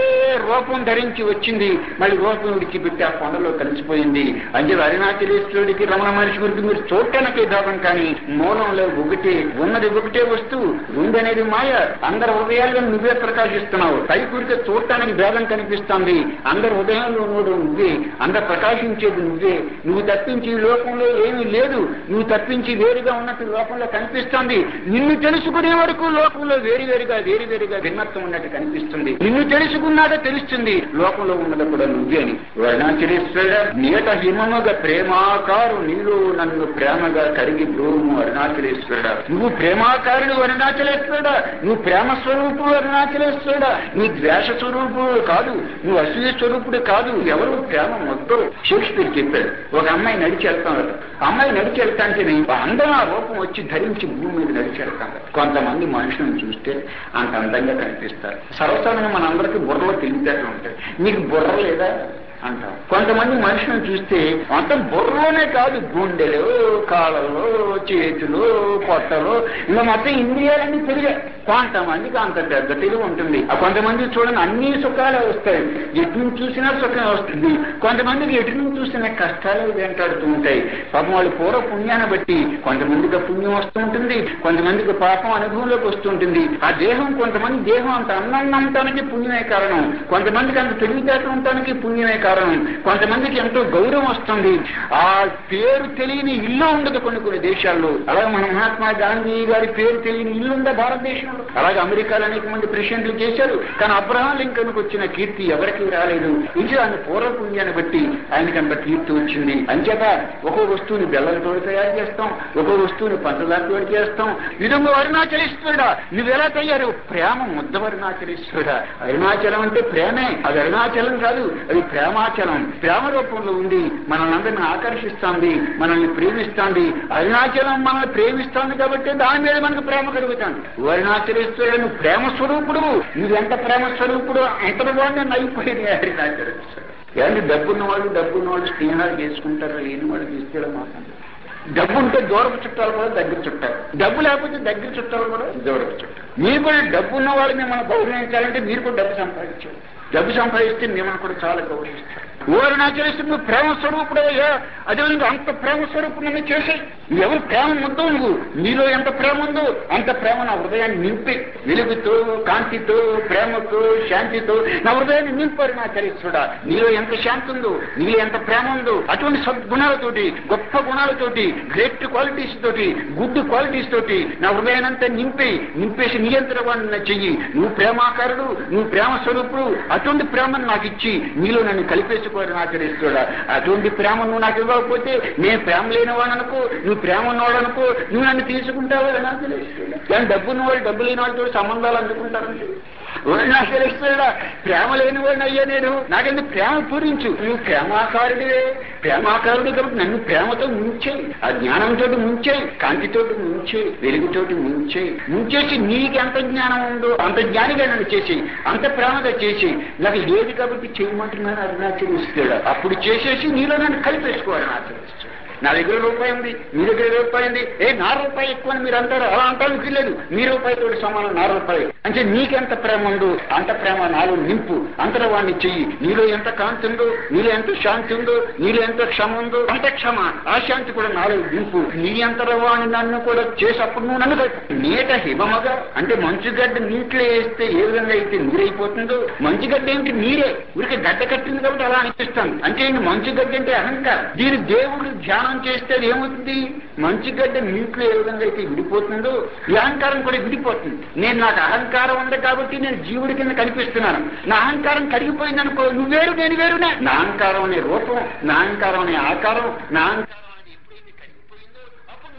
రూపం ధరించి వచ్చింది, మళ్ళీ రూపం విడిచిపెట్టి ఆ కొండలో కలిసిపోయింది. అంటే అరుణాచలేశ్వరుడికి రమణ మహర్షి గురించి మీరు చూడటానికి భేదం, కానీ మూలంలో ఒకటే ఉన్నది, ఒకటే వస్తువు. ఉంది అనేది మాయ. అందరి హృదయాల్లో నువ్వే ప్రకాశిస్తున్నావు. పైకూరితే చూడటానికి భేదం కనిపిస్తుంది, అందరి హృదయంలో నువ్వే, అందరు ప్రకాశించేది నువ్వే. నువ్వు తప్పించి ఈ లోకంలో ఏమీ లేదు, నువ్వు తప్పించి వేరుగా ఉన్నట్టు లోకంలో కనిపిస్తుంది. నిన్ను తెలుసుకునే వరకు లోకంలో వేరువేరుగా భిన్నత్వం ఉన్నట్టు కనిపిస్తుంది. నిన్ను తెలుసుకున్నాక తెలుస్తుంది లోకంలో ఉన్నది కూడా నువ్వే అని. అరుణాచలేశ్వరుడ నీట హిమముగా ప్రేమాకారు నీలో నన్ను ప్రేమగా కరిగి బ్రోము అరుణాచలేశ్వరుడ. నువ్వు ప్రేమాకారుడు అరుణాచలేశ్వరుడ, నువ్వు ప్రేమ స్వరూపుడు అరుణాచలేశ్వరుడ. నువ్వు ద్వేష స్వరూపుడు కాదు, నువ్వు అసూయ స్వరూపుడు కాదు. ఎవరు ప్రేమ మొత్తం షేక్స్పియర్ చెప్పాడు. ఒక అమ్మాయి నడిచి వెళ్తాం, అమ్మాయి నడిచి వెళ్తాంటే అందం ఆ రూపం వచ్చి ధరించి భూమి మీద నడిచి వెళ్తాం. కొంతమంది మనుషులను చూస్తే అంత అందంగా కనిపిస్తారు. సర్వసాధారణంగా మనందరికీ బుర్రలో తెలివితేటలు ఉంటాయి. నీకు బుర్ర లేదా అంటాం. కొంతమంది మనుషులను చూస్తే మొత్తం బుర్రలోనే కాదు, గుండెలు, కాళ్ళలో, చేతులు, పొట్టలు, ఇలా మొత్తం ఇంద్రియాలన్నీ తెలివే. కొంతమందికి అంత పెద్ద తెలివి ఉంటుంది. కొంతమంది చూడండి అన్ని సుఖాలే వస్తాయి, ఎటు నుంచి చూసినా సుఖం వస్తుంది. కొంతమందికి ఎటు నుంచి చూసినా కష్టాలే వెంటాడుతూ ఉంటాయి. పాపం వాళ్ళు పూర్వ పుణ్యాన్ని బట్టి కొంతమందికి పుణ్యం వస్తూ ఉంటుంది, కొంతమందికి పాపం అనుభవంలోకి వస్తుంటుంది. ఆ దేహం, కొంతమంది దేహం అంత అందంగా ఉండటానికి పుణ్యమే కారణం, కొంతమందికి అంత తెలివితేటలు ఉండటానికి పుణ్యమే కారణం, కొంతమందికి ఎంతో గౌరవం వస్తుంది. ఆ పేరు తెలియని ఇల్లు ఉండదు కొన్ని దేశాల్లో. అలాగే మన మహాత్మా గాంధీ గారి పేరు తెలియని ఇల్లు ఉందా భారతదేశంలో? అలాగే అమెరికాలో అనేక మంది ప్రెసిడెంట్లు చేశారు, కానీ అబ్రహాం లింకన్కు వచ్చిన కీర్తి ఎవరికి రాలేదు. ఇది ఆయన పూర్వపుణ్యాన్ని బట్టి ఆయనకి అంత కీర్తి వచ్చింది. అంచేత ఒక్కో వస్తువుని బెల్లంతో తయారు చేస్తాం, ఒక్కో వస్తువుని పంచదారతో చేస్తాం. విధంగా అరుణాచలేశ్వరుడా నువ్వు ఎలా తయారు? ప్రేమ ముద్ద అరుణాచలేశ్వరుడా. అరుణాచలం అంటే ప్రేమే, అది అరుణాచలం కాదు, అది ప్రేమాచలం. ప్రేమ రూపంలో ఉంది, మనల్ని అందరినీ ఆకర్షిస్తుంది, మనల్ని ప్రేమిస్తుంది. అరుణాచలం మనల్ని ప్రేమిస్తుంది కాబట్టి దాని మీద మనకు ప్రేమ కలుగుతుంది. అరుణాచలేశ్వరుడు నువ్వు ప్రేమ స్వరూపుడు, నువ్వెంత ప్రేమ స్వరూపుడు అంతటి వాడిని అయిపోయింది అరుణాచలేశ్వరుడు. ఏంటి డబ్బున్న వాళ్ళు స్నేహాలు చేసుకుంటారు, లేని వాళ్ళు తీసుకెళ్ళ మాట్లాడారు. డబ్బు ఉంటే దూరపు చుట్టాలు కూడా దగ్గర చుట్టారు, డబ్బు లేకపోతే దగ్గర చుట్టాలు కూడా దూరపు చుట్టారు. మీరు కూడా డబ్బు ఉన్న వాళ్ళని మనం గౌరవించాలంటే మీరు కూడా డబ్బు సంపాదించారు. డబ్బు సంపాదిస్తే మిమ్మల్ని కూడా చాలా గౌరవిస్తారు. అరుణాచలేశ్వరుడు నువ్వు ప్రేమ స్వరూపుడయ్యా, అదే నువ్వు అంత ప్రేమ స్వరూపుడు చేసాయి. ఎవరు ప్రేమ ఉందో నువ్వు, నీలో ఎంత ప్రేమ ఉందో అంత ప్రేమ నా హృదయాన్ని నింపి, వెలుగుతో, కాంతితో, ప్రేమతో, శాంతితో నా హృదయాన్ని నింపు అరుణాచలేశ్వరుడా. నీలో ఎంత శాంతి ఉందో, నీలో ఎంత ప్రేమ ఉందో అటువంటి సద్గుణాలతోటి, గొప్ప గుణాలతోటి, గ్రేట్ క్వాలిటీస్ తోటి, గుడ్ క్వాలిటీస్ తోటి నా హృదయాన్ని అంతా నింపేసి నియంత్రణ చెయ్యి. నువ్వు ప్రేమాకారుడు, నువ్వు ప్రేమ స్వరూపుడు. అటువంటి ప్రేమను నాకు ఇచ్చి నీలో నన్ను కలిపేసుకో అరుణాచలేశ్వరుడా. అటువంటి ప్రేమ నువ్వు నాకు ఇవ్వకపోతే నేను ప్రేమ లేని వాడు అనుకో, నువ్వు ప్రేమ ఉన్నవాడు అనుకో, నువ్వు నన్ను తీసుకుంటావు అరుణాచలేశ్వరుడా. కానీ డబ్బు ఉన్నవాడు డబ్బు లేని వాళ్ళతో సంబంధాలు అందుకుంటారంటే అరుణాచలేశ్వరుడా ప్రేమ లేని వాడిని అయ్యా నేను, నాకెందుకు ప్రేమ పూరించు. నువ్వు ప్రేమాకారుడివే, ప్రేమాకారుడు కాబట్టి నన్ను ప్రేమతో ముంచేయి, ఆ జ్ఞానంతో ముంచేయి, కాంతితోటి ముంచేయి, వెలుగుతోటి ముంచేసి నీకు ఎంత జ్ఞానం ఉందో అంత జ్ఞానిగా నన్ను చేసి, అంత ప్రేమగా చేసి, నాకు ఏది కాబట్టి చేయమంటున్నాను అరుణాచలేశ్వరుడా. అప్పుడు చేసేసి నీలో నన్ను కలిపేసుకో అరుణాచలేశ్వరుడా. నా దగ్గర రూపాయి ఉంది, మీ దగ్గర రూపాయి ఉంది, నా రూపాయి ఎక్కువ అని మీరు అంటారు. అలా అంటానికి లేదు, మీ రూపాయితో సమానం నా రూపాయి. అంటే నీకెంత ప్రేమ ఉందో అంత ప్రేమ నాలో నింపు, అంతరవాణ్ణి చెయ్యి. నీలో ఎంత కాంతి ఉందో, నీలో ఎంత శాంతి ఉందో, నీలో ఎంత క్షమ ఉందో అంత క్షమ, ఆ శాంతి కూడా నాలో నింపు. నీ అంతరవాణి నన్ను కూడా చేసేప్పుడు నువ్వు నన్ను కలిపి. నీట హిమమగా అంటే మంచుగడ్డ నీటిలో వేస్తే ఏ విధంగా అయితే నీరైపోతుందో, మంచుగడ్డ ఏంటి నీరే, ఊరికి గడ్డ కట్టింది కాబట్టి అలా అనిపిస్తాను. అంటే మంచుగడ్డ అంటే అహంకారం. దీని దేవుడు ధ్యానం చేస్తే అది ఏమవుతుంది? మంచుగడ్డ నీటిలో ఏ విధంగా అయితే విడిపోతుందో ఈ అహంకారం కూడా విడిపోతుంది. నాకు అహంకారం ఉంది కాబట్టి నేను జీవుడి కింద కనిపిస్తున్నాను. నా అహంకారం కరిగిపోయింది అనుకో, నువ్వు వేరు నేను వేరునే. నా అహంకారం అనే రూపం, నా అహంకారం అనే ఆకారం, నా అహంకారం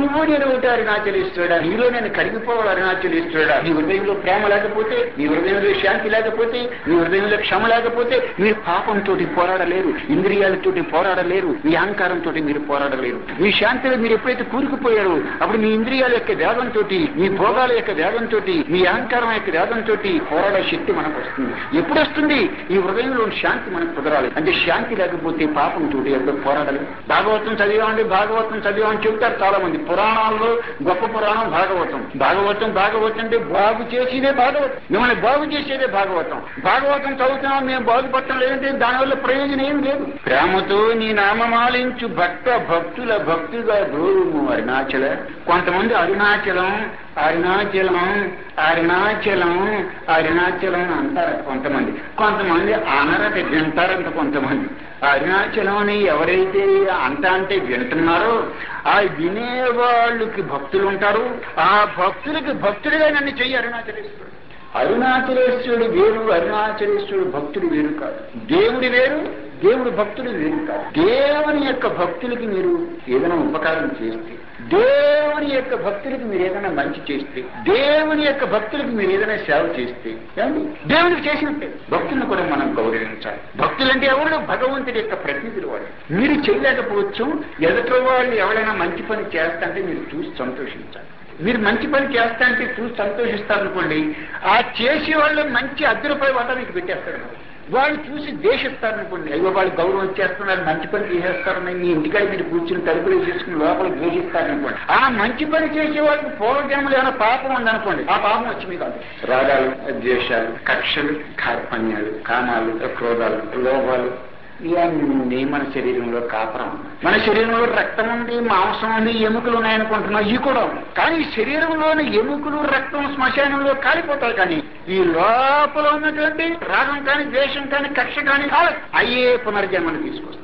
నువ్వు నేను ఒకటి అరుణాచలేశ్వరుడా, నీలో నేను కరిగిపోవాలి అరుణాచలేశ్వరుడా. నీ హృదయంలో ప్రేమ లేకపోతే, నీ హృదయంలో శాంతి లేకపోతే, నీ హృదయంలో క్షమ లేకపోతే మీరు పాపంతో పోరాడలేరు, ఇంద్రియాలతో పోరాడలేరు, మీ అహంకారంతో మీరు పోరాడలేరు. మీ శాంతిలో మీరు ఎప్పుడైతే కూరుకుపోయారో అప్పుడు మీ ఇంద్రియాల యొక్క వేగంతో, మీ భోగాల యొక్క వేగంతో, మీ అహంకారం యొక్క వేగంతో పోరాడే శక్తి మనకు వస్తుంది. ఎప్పుడు వస్తుంది? ఈ హృదయంలో శాంతి మనకు కుదరాలి. అంటే శాంతి లేకపోతే పాపంతో ఎప్పుడు పోరాడలేదు. భాగవతం చదివామండి, భాగవతం చదివామని చెబుతారు చాలా మంది. పురాణాల్లో గొప్ప పురాణం భాగవతం. భాగవతం అంటే బాగు చేసేదే భాగవతం, మిమ్మల్ని బాగు చేసేదే భాగవతం. భాగవతం చదువుతున్నాం, మేము బాగుపడటం లేదంటే దానివల్ల ప్రయోజనం ఏం లేదు. ప్రేమతో నీ నామమాలించు భక్తుల భక్తుగా గౌరవము అరుణాచల. కొంతమంది అరుణాచలం అరుణాచలం అరుణాచలం అరుణాచలం అంటారు కొంతమంది అనరట వింటారంట. కొంతమంది అరుణాచలం అని ఎవరైతే అంటే వింటున్నారో ఆ వినేవాళ్ళకి భక్తులు ఉంటారు. ఆ భక్తులకి భక్తుడిగా నన్ను చెయ్యి అరుణాచలేశ్వరుడు. అరుణాచలేశ్వరుడు వేరు, అరుణాచలేశ్వరుడు భక్తుడు వేరు కాదు. దేవుడి వేరు, దేవుడు భక్తుడు వేరు కాదు. దేవుని యొక్క భక్తులకి మీరు ఏదైనా ఉపకారం చేస్తే, దేవుని యొక్క భక్తులకి మీరు ఏదైనా మంచి చేస్తే, దేవుని యొక్క భక్తులకి మీరు ఏదైనా సేవ చేస్తే దేవునికి చేసినట్టే. భక్తులను కూడా మనం గౌరవించాలి. భక్తులంటే ఎవరు? భగవంతుడి యొక్క ప్రతినిధులు వాళ్ళు. మీరు చేయలేకపోవచ్చు, ఎదుటి వాళ్ళు ఎవరైనా మంచి పని చేస్తాంటే మీరు చూసి సంతోషించాలి. మీరు మంచి పని చేస్తా అంటే చూసి సంతోషిస్తారనుకోండి, ఆ చేసే వాళ్ళు మంచి ₹10 వాటా మీకు పెట్టేస్తాడు. వాళ్ళు చూసి దేశిస్తారనుకోండి, అయ్యో వాళ్ళు గౌరవం చేస్తున్నారు, మంచి పని చేసేస్తారని మీ ఇంటికాడ మీరు కూర్చుని తలుపులు చేసుకుని లోపల ద్వేషిస్తారనుకోండి. ఆ మంచి పని చేసే వాళ్ళకి పూర్వజన్మలు ఏమైనా పాపం ఉందనుకోండి, ఆ పాపం వచ్చి మీకు అంతే. రాగాలు, ద్వేషాలు, కక్షలు, కార్పణ్యాలు, కామాలు, క్రోధాలు, లోభాలు ఇవన్నీ మన శరీరంలో కాపురం. మన శరీరంలో రక్తం ఉంది, మాంసం ఉంది, ఎముకలు ఉన్నాయనుకుంటున్నాం. ఇవి కూడా కానీ శరీరంలోని ఎముకలు, రక్తం శ్మశానంలో కాలిపోతాయి. కానీ ఈ లోపల ఉన్నటువంటి రాగం కానీ, ద్వేషం కానీ, కక్ష కానీ అయ్యే పునర్జన్మను తీసుకొస్తాయి.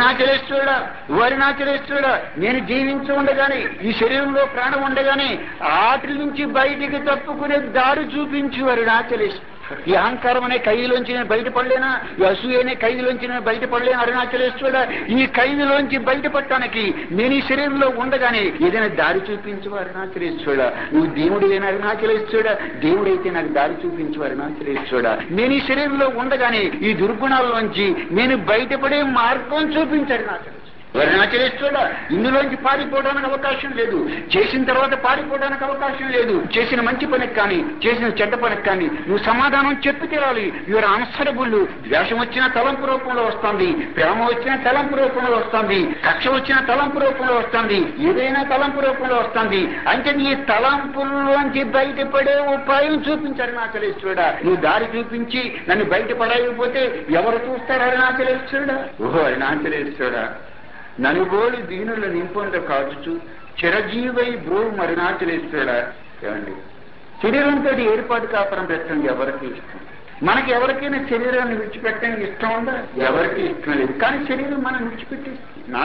వరుణాచలేశ్వరుడా, నేను జీవించి ఉండగానే, ఈ శరీరంలో ప్రాణం ఉండగానే ఆటల నుంచి బయటికి తప్పుకునే దారి చూపించు అరుణాచలేశ్వరుడు. ఈ అహంకారం అనే ఖైదులోంచి నేను బయటపడలేనా? ఈ అసూయ అనే ఖైదులోంచి నేను బయటపడలేను అరుణాచలేశ్వరుడా. ఈ ఖైదులోంచి బయటపడటానికి నేను ఈ శరీరంలో ఉండగానే ఏదైనా దారి చూపించు అరుణాచలేశ్వరుడా. నువ్వు దేవుడివైనా అరుణాచలేశ్వరుడా, దేవుడైతే నాకు దారి చూపించు అరుణాచలేశ్వరుడా. నేను ఈ శరీరంలో ఉండగానే ఈ దుర్గుణాల్లోంచి నేను బయటపడే మార్గం చూపించు అరుణాచలేశ్వరుడా. అరుణాచలేశ్వరుడా, ఇందులోంచి పారిపోవడానికి అవకాశం లేదు, చేసిన తర్వాత పారిపోవడానికి అవకాశం లేదు. చేసిన మంచి పనికి కానీ, చేసిన చెడ్డ పనికి కానీ నువ్వు సమాధానం చెప్పి తీరాలి. Your answerable. ద్వేషం వచ్చిన తలంపు రూపంలో వస్తుంది, ప్రేమ వచ్చిన తలంపు రూపంలో వస్తుంది, కక్ష వచ్చిన తలంపు రూపంలో వస్తుంది, ఏదైనా తలంపు రూపంలో వస్తుంది. అంటే నీ తలంపుల్లోంచి బయటపడే ఉపాయం చూపించారు అరుణాచలేశ్వరుడా. నువ్వు దారి చూపించి నన్ను బయటపడకపోతే ఎవరు చూస్తారు అరుణాచలేశ్వరుడా? ఓహో అరుణాచలేశ్వరుడా, నలుగోలు దీనుల నింపొంద కాచుచు చిరజీవై బ్రోం అరుణాచలేశ్వరుడా. ఏమండి, శరీరంతో ఏర్పాటు కాపురం పెట్టండి ఎవరికి ఇష్టం? మనకి ఎవరికైనా శరీరాన్ని విడిచిపెట్టడానికి ఇష్టం ఉందా? ఎవరికి ఇష్టం లేదు. కానీ శరీరం మనం విడిచిపెట్టేస్తుంది. నా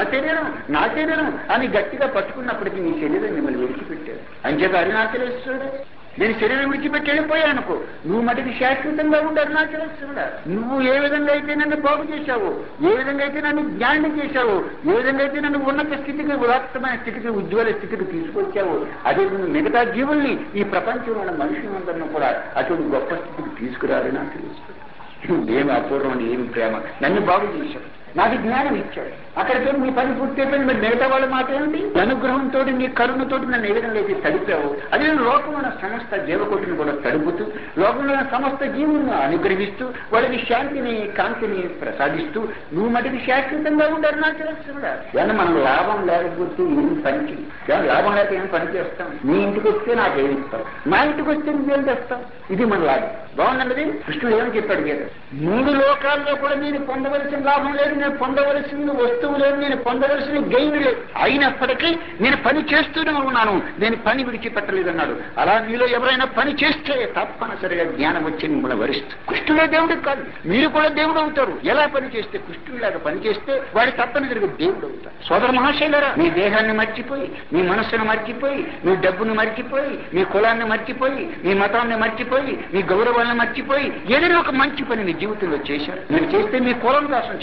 శరీరం అని గట్టిగా పట్టుకున్నప్పటికీ నీ శరీరం మిమ్మల్ని విడిచిపెట్టారు. అంచేత అరుణాచలేశ్వరుడా, నేను శరీరం విడిచిపెట్టి వెళ్ళిపోయానుకో, నువ్వు మటుకు శాశ్వతంగా ఉండి అరుణాచలేశ్వరుడా. నువ్వు ఏ విధంగా అయితే నన్ను బాగు చేశావు, ఏ విధంగా అయితే నన్ను జ్ఞానం చేశావు, ఏ విధంగా అయితే నన్ను ఉన్నత స్థితికి, ఉదాత్తమైన స్థితికి, ఉజ్వల స్థితికి తీసుకొచ్చావు, అదే మిగతా జీవుల్ని, ఈ ప్రపంచంలో ఉన్న మనుషులందరినీ కూడా అటువంటి గొప్ప స్థితికి తీసుకురాలి అరుణాచలేశ్వరుడా. ఏమి అపూర్వం, ఏమి ప్రేమ. నన్ను బాగు చేశావు, నాకు జ్ఞానం ఇచ్చాడు. అక్కడితో నీ పని పూర్తి అయిపోయింది. మరి మిగతా వాళ్ళ మాట ఏమిటి? అనుగ్రహంతో, నీ కరుణతోటి నన్ను ఏ విధంగా అయితే తడిపావు, అదే లోకంలో సమస్త జీవకోటిని కూడా తడుపుతూ, లోకంలో సమస్త జీవులను అనుగ్రహిస్తూ, వాళ్ళకి శాంతిని, కాంతిని ప్రసాదిస్తూ నువ్వు మటుకు శాశ్వతంగా ఉండారు అరుణాచలేశ్వరుడా. కానీ మనం లాభం లేకపోతే ఏం పని చేయి, లాభం లేక ఏం పని చేస్తాం? నీ ఇంటికి వస్తే నాకేమి ఇస్తావు, మా ఇంటికి వస్తే నువ్వేం చేస్తావు? ఇది మన లాభం. బాగుందండి. కృష్ణుడు ఏమని చెప్పాడు కదా, 3 లోకాల్లో కూడా నేను పొందవలసిన లాభం లేదు, నేను పొందవలసిన వస్తువు లేదు, నేను పొందవలసిన గెయిన్ లేదు. అయినప్పటికీ నేను పని చేస్తూనే ఉన్నాను, నేను పని విడిచిపెట్టలేదన్నాడు. అలా మీలో ఎవరైనా పని చేస్తే తప్పనిసరిగా జ్ఞానం వచ్చి మిమ్మల్ని వరిస్తూ. కృష్ణుడే దేవుడికి కాదు, మీరు కూడా దేవుడు అవుతారు. ఎలా పని చేస్తే? కృష్ణుడిలాగా పని చేస్తే వాడి తప్పనిసరిగా దేవుడు అవుతారు. సోదర మహాశైలరా, మీ దేహాన్ని మర్చిపోయి, మీ మనస్సును మర్చిపోయి, మీ డబ్బును మర్చిపోయి, మీ కులాన్ని మర్చిపోయి, మీ మతాన్ని మర్చిపోయి, మీ గౌరవాన్ని మర్చిపోయి ఏదైనా ఒక మంచి పని మీ జీవితంలో చేశారు. మీరు చేస్తే మీ కులం నాశనం చేయొచ్చు,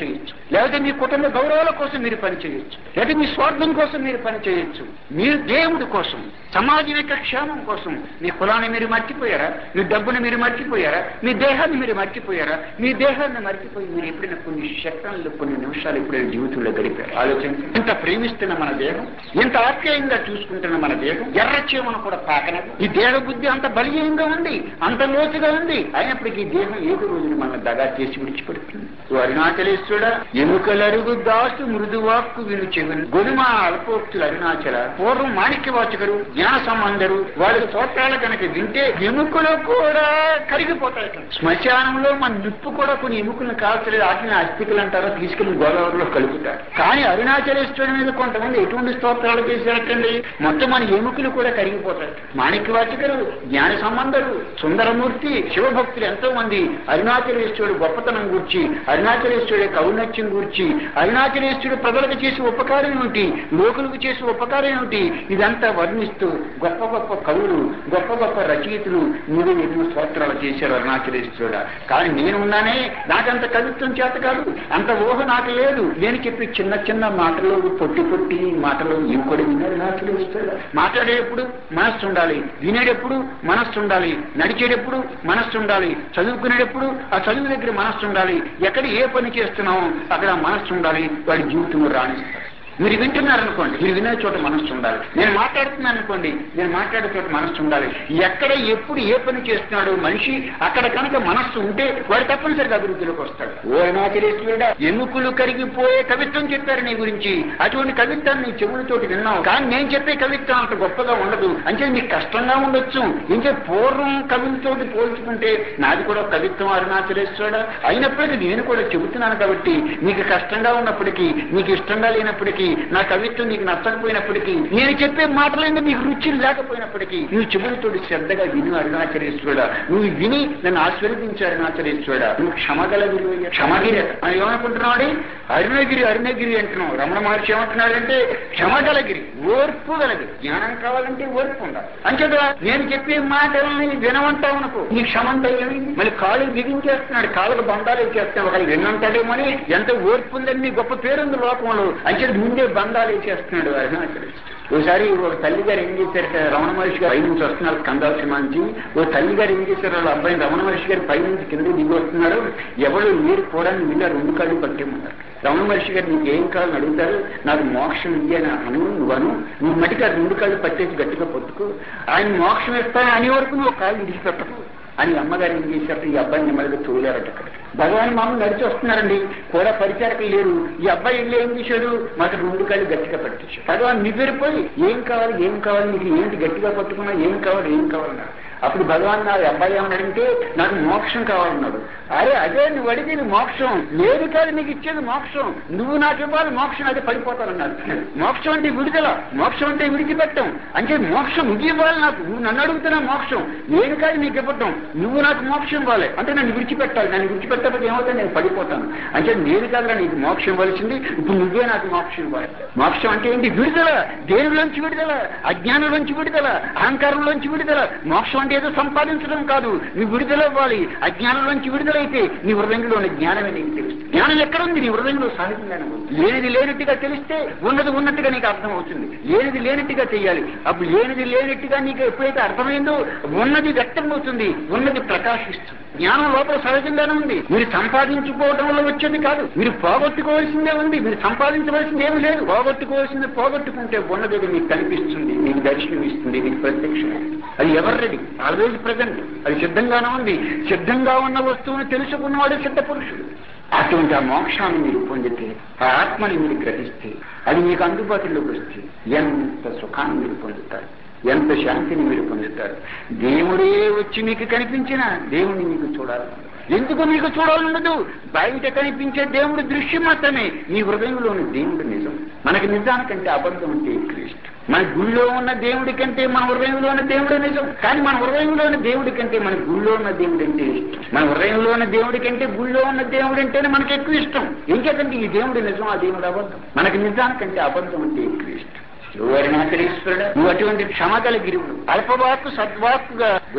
లేకపోతే మీ కుటుంబ గౌరవాల కోసం మీరు పని చేయొచ్చు, లేకపోతే మీ స్వార్థం కోసం మీరు పని చేయొచ్చు. మీరు దేవుడి కోసం, సమాజం యొక్క క్షేమం కోసం మీ కులాన్ని మీరు మర్చిపోయారా? మీ డబ్బుని మీరు మర్చిపోయారా? మీ దేహాన్ని మీరు మర్చిపోయారా? మీ దేహాన్ని మర్చిపోయి మీరు ఎప్పుడైనా కొన్ని సెకండ్లు, కొన్ని నిమిషాలు ఎప్పుడైనా జీవితంలో గడిపారు? ఆలోచించి, ఇంత ప్రేమిస్తున్న మన దేహం, ఇంత ఆప్యాయంగా చూసుకుంటున్న మన దేహం ఎర్రచీమను కూడా తాకనదు. ఈ దేహ బుద్ధి అంత బలీయంగా ఉంది, అంత లోతుగా ఉంది. అయినప్పటికీ ఈ దేహం ఏదో రోజున మన దగా చేసి విడిచిపెడుతుంది. అరుణాచలేశ్వరుడా, ఎముకలరుగు దాసు మృదువాక్కు విను చెవులు గొనుమ అల్పోక్తులు అరుణాచల. పూర్వం మాణిక్యవాచకుడు, జ్ఞాన సంబంధరు వాళ్ళ స్తోత్రాలు కనుక వింటే ఎముకలు కూడా కరిగిపోతాయి. శ్మశానంలో మన నిప్పు కూడా కొన్ని ఎముకలను కాల్చలేదు, వాటిని అస్థికలు అంటారో తీసుకెళ్లి గోదావరిలో కలుపుతారు. కానీ అరుణాచలేశ్వరుడి మీద కొంతమంది ఎటువంటి స్తోత్రాలు చేశారటండి, మొత్తం మన ఎముకలు కూడా కరిగిపోతాయి. మాణిక్యవాచకుడు, జ్ఞాన సంబంధరు, సుందరమూర్తి, శివభక్తులు ఎంతో మంది అరుణాచలేశ్వరుడు గొప్పతనం గూర్చి, అరుణాచలేశ్వరుడి ఔన్నత్యం గూర్చి, అరుణాచలేశ్వరుడు ప్రజలకు చేసే ఉపకారం ఏమిటి, లోకులకు చేసే ఉపకారం ఏమిటి, ఇదంతా వర్ణిస్తూ గొప్ప గొప్ప కవులు, గొప్ప గొప్ప రచయితులు మీరు ఎన్నో స్తోత్రాలు చేశారు అరుణాచలేశ్వరుడా. కానీ నేనున్నానే, నాకంత కవిత్వం చేత కాదు, అంత ఊహ నాకు లేదు. నేను చెప్పి చిన్న చిన్న మాటలు, పొట్టి పొట్టి మాటలు ఇవి కూడా విన్నారు అరుణాచలేశ్వరుడా. మాట్లాడేటప్పుడు మనస్సు ఉండాలి, వినేటప్పుడు మనస్సు ఉండాలి, నడిచేటప్పుడు మనస్సు ఉండాలి, చదువుకునేటప్పుడు ఆ చదువు దగ్గర మనస్సు ఉండాలి, ఎక్కడ ఏ పని చేస్తున్నామో అక్కడ మనస్సు ఉండాలి. వాడి జీవితంలో రాణిస్తారు. మీరు వింటున్నారనుకోండి, మీరు వినే చోట మనస్సు ఉండాలి. నేను మాట్లాడుతున్నాను అనుకోండి, నేను మాట్లాడే చోట మనస్సు ఉండాలి. ఎక్కడ ఎప్పుడు ఏ పని చేస్తున్నాడు మనిషి, అక్కడ కనుక మనస్సు ఉంటే వాడు తప్పనిసరిగా అభివృద్ధిలోకి వస్తాడు. ఓ అరుణాచలేశ్వరుడా, ఎముకలు కరిగిపోయే కవిత్వం చెప్పారు నీ గురించి. అటువంటి కవిత్వాన్ని నీ చెవులతోటి విన్నావు, కానీ నేను చెప్పే కవిత్వం అంత గొప్పగా ఉండదు. అంటే నీకు కష్టంగా ఉండొచ్చు. ఇంకే పూర్వం కవులతోటి పోల్చుకుంటే నాది కూడా కవిత్వం అరుణాచలేశ్వరుడా. అయినప్పటికీ నేను కూడా చెబుతున్నాను కాబట్టి నీకు కష్టంగా ఉన్నప్పటికీ, నీకు ఇష్టంగా లేనప్పటికీ, నా కవిత్వం నీకు నచ్చకపోయినప్పటికీ, నేను చెప్పే మాటలైనా నీకు రుచి లేకపోయినప్పటికీ నువ్వు చెవులతోటి శ్రద్ధగా విను అరుణాచలేశ్వరుడా. నువ్వు విని నన్ను ఆశీర్వదించు అరుణాచలేశ్వరుడా. నువ్వు క్షమగలగిరి. క్షమగిరి అని ఏమనుకుంటున్నాడు? అరుణగిరి అరుణగిరి అంటున్నావు. రమణ మహర్షి ఏమంటున్నాడంటే క్షమగలగిరి, ఓర్పు గలగిరి. జ్ఞానం కావాలంటే ఓర్పు ఉండాలి. అంచేత నేను చెప్పే మాటలని వినవంటావు అనుకో, నీ క్షమంతా ఏమైంది? మళ్ళీ కాళ్ళు బిగించేస్తున్నాడు, కాళ్ళకు బంధాలు ఇచ్చేస్తున్నాడు. ఒకళ్ళు వినంటాడేమని ఎంత ఓర్పు ఉందని గొప్ప పేరుంది లోకంలో. అంచేత ముందే బంధాలు ఇచ్చేస్తున్నాడు అరుణాచలేశ్వరుడు. ఓసారి ఒక తల్లి గారు ఏం చేశారు, రమణ మహర్షి గారు పై నుంచి వస్తున్నారు కందాల్సిమాంచి. ఓ తల్లి గారు ఏం చేశారు, వాళ్ళ అబ్బాయిని రమణ మహర్షి గారు పై నుంచి కింద దిగి వస్తున్నారు. ఎవరు నీరు పోవడానికి వీళ్ళ 2 కాళ్ళు పట్టేమన్నారు. రమణ మహర్షి గారు నీకు ఏం కావాలని అడుగుతారు, నాకు మోక్షం ఇయ్యని నువ్వు మటుకు ఆ 2 కాళ్ళు పట్టేసి గట్టిగా పట్టుకు, ఆయన మోక్షం ఇస్తాను అని వరకు నువ్వు కాళ్ళు విడిచిపెట్టకు అని అమ్మగారు ఏం చేశారు, ఈ అబ్బాయిని నెమ్మదిగా తోలారట. అక్కడ భగవాన్ మామూలు నడిచి వస్తున్నారండి, కూడా పరిచారకులు లేరు. ఈ అబ్బాయి ఇల్లు ఏం చేశాడు, మాకు 2 కాళ్ళు గట్టిగా పట్టించాడు. భగవాన్ నివ్వెరిపోయి ఏం కావాలి నీకు, ఏంటి గట్టిగా పట్టుకున్నా, ఏం కావాలన్నారు. అప్పుడు భగవాన్ నా అబ్బాయి ఏమన్నాడంటే నాకు మోక్షం కావాలన్నాడు. అదే నువ్వు అడిగేది మోక్షం లేదు కాదు, నీకు ఇచ్చేది మోక్షం, నువ్వు నాకు ఇవ్వాలి మోక్షం, అదే పడిపోతానన్నాడు. మోక్షం అంటే విడుదల, మోక్షం అంటే విడిచిపెట్టం. అంటే మోక్షం నువ్వు ఇవ్వాలి నాకు, నువ్వు నన్ను అడుగుతున్నా మోక్షం, నేను కాదు నీకు ఇవ్వటం, నువ్వు నాకు మోక్షం ఇవ్వాలి. అంటే నన్ను విడిచిపెట్టాలి, నన్ను విడిచిపెట్టకపోతే ఏమవుతాను, నేను పడిపోతాను. అంటే నేను కాదురా నీకు మోక్షం ఇవ్వాల్సింది, ఇప్పుడు నువ్వే నాకు మోక్షం ఇవ్వాలి. మోక్షం అంటే ఏంటి? విడుదల, దేవుడిలోంచి విడుదల, అజ్ఞానంలోంచి విడుదల, అహంకారంలోంచి విడుదల. మోక్షం అంటే ఏదో సంపాదించడం కాదు, నువ్వు విడుదల ఇవ్వాలి. అజ్ఞానంలోంచి విడుదలైతే నీ హృదయంలో ఉన్న జ్ఞానమే నీకు తెలుస్తుంది. జ్ఞానం ఎక్కడ ఉంది? నీ హృదయంలో సహజంగానే ఉంది. లేనిది లేనట్టుగా తెలిస్తే ఉన్నది ఉన్నట్టుగా నీకు అర్థం అవుతుంది. లేనిది లేనట్టుగా చెయ్యాలి. అప్పుడు లేనిది లేనట్టుగా నీకు ఎప్పుడైతే అర్థమైందో ఉన్నది వ్యక్తం అవుతుంది, ఉన్నది ప్రకాశిస్తుంది. జ్ఞానం లోపల సహజంగానే ఉంది. మీరు సంపాదించుకోవడం వల్ల వచ్చేది కాదు, మీరు పోగొట్టుకోవాల్సిందే ఉంది. మీరు సంపాదించవలసింది ఏమీ లేదు. పోగొట్టుకోవాల్సింది పోగొట్టుకుంటే ఉన్నది మీకు కనిపిస్తుంది, మీకు దర్శనం ఇస్తుంది, మీకు ప్రత్యక్షం. అది ఎవరు రెడీ? Always present. అది సిద్ధంగానే ఉంది. సిద్ధంగా ఉన్న వస్తువుని తెలుసుకున్నవాడు సిద్ధ పురుషుడు. అటువంటి ఆ మోక్షాన్ని మీరు పొందితే, ఆ ఆత్మని మీరు గ్రహిస్తే, అది మీకు అందుబాటులోకి వస్తే ఎంత సుఖాన్ని మీరు పొందుతారు, ఎంత శాంతిని మీరు పొందుతారు. దేవుడే వచ్చి మీకు కనిపించినా దేవుడిని మీకు చూడాలి. ఎందుకు మీకు చూడాలన్నదు? బయట కనిపించే దేవుడు దృశ్యం మాత్రమే, మీ హృదయంలోని దేవుడు నిజం. మనకి నిజానికంటే అబద్ధం అంటే ఎక్కువ ఇష్టం. మన గుళ్ళో ఉన్న దేవుడి కంటే మన హృదయంలో ఉన్న దేవుడే నిజం. కానీ మన హృదయంలో ఉన్న దేవుడి కంటే మన గుళ్ళో ఉన్న దేవుడు అంటే ఇష్టం. మన హృదయంలో ఉన్న దేవుడి కంటే గుళ్ళో ఉన్న దేవుడు అంటేనే మనకి ఎక్కువ ఇష్టం. ఇంకేకంటే ఈ దేవుడు నిజం, ఆ దేవుడు అబద్ధం. మనకి నిజానికంటే అబద్ధం అంటే ఎక్కువ ఇష్టం. అరుణాచలేశ్వరుడు, నువ్వు అటువంటి క్షమగల గిరువుడు, అల్పవాక్కు సద్వాక్కుగా గురి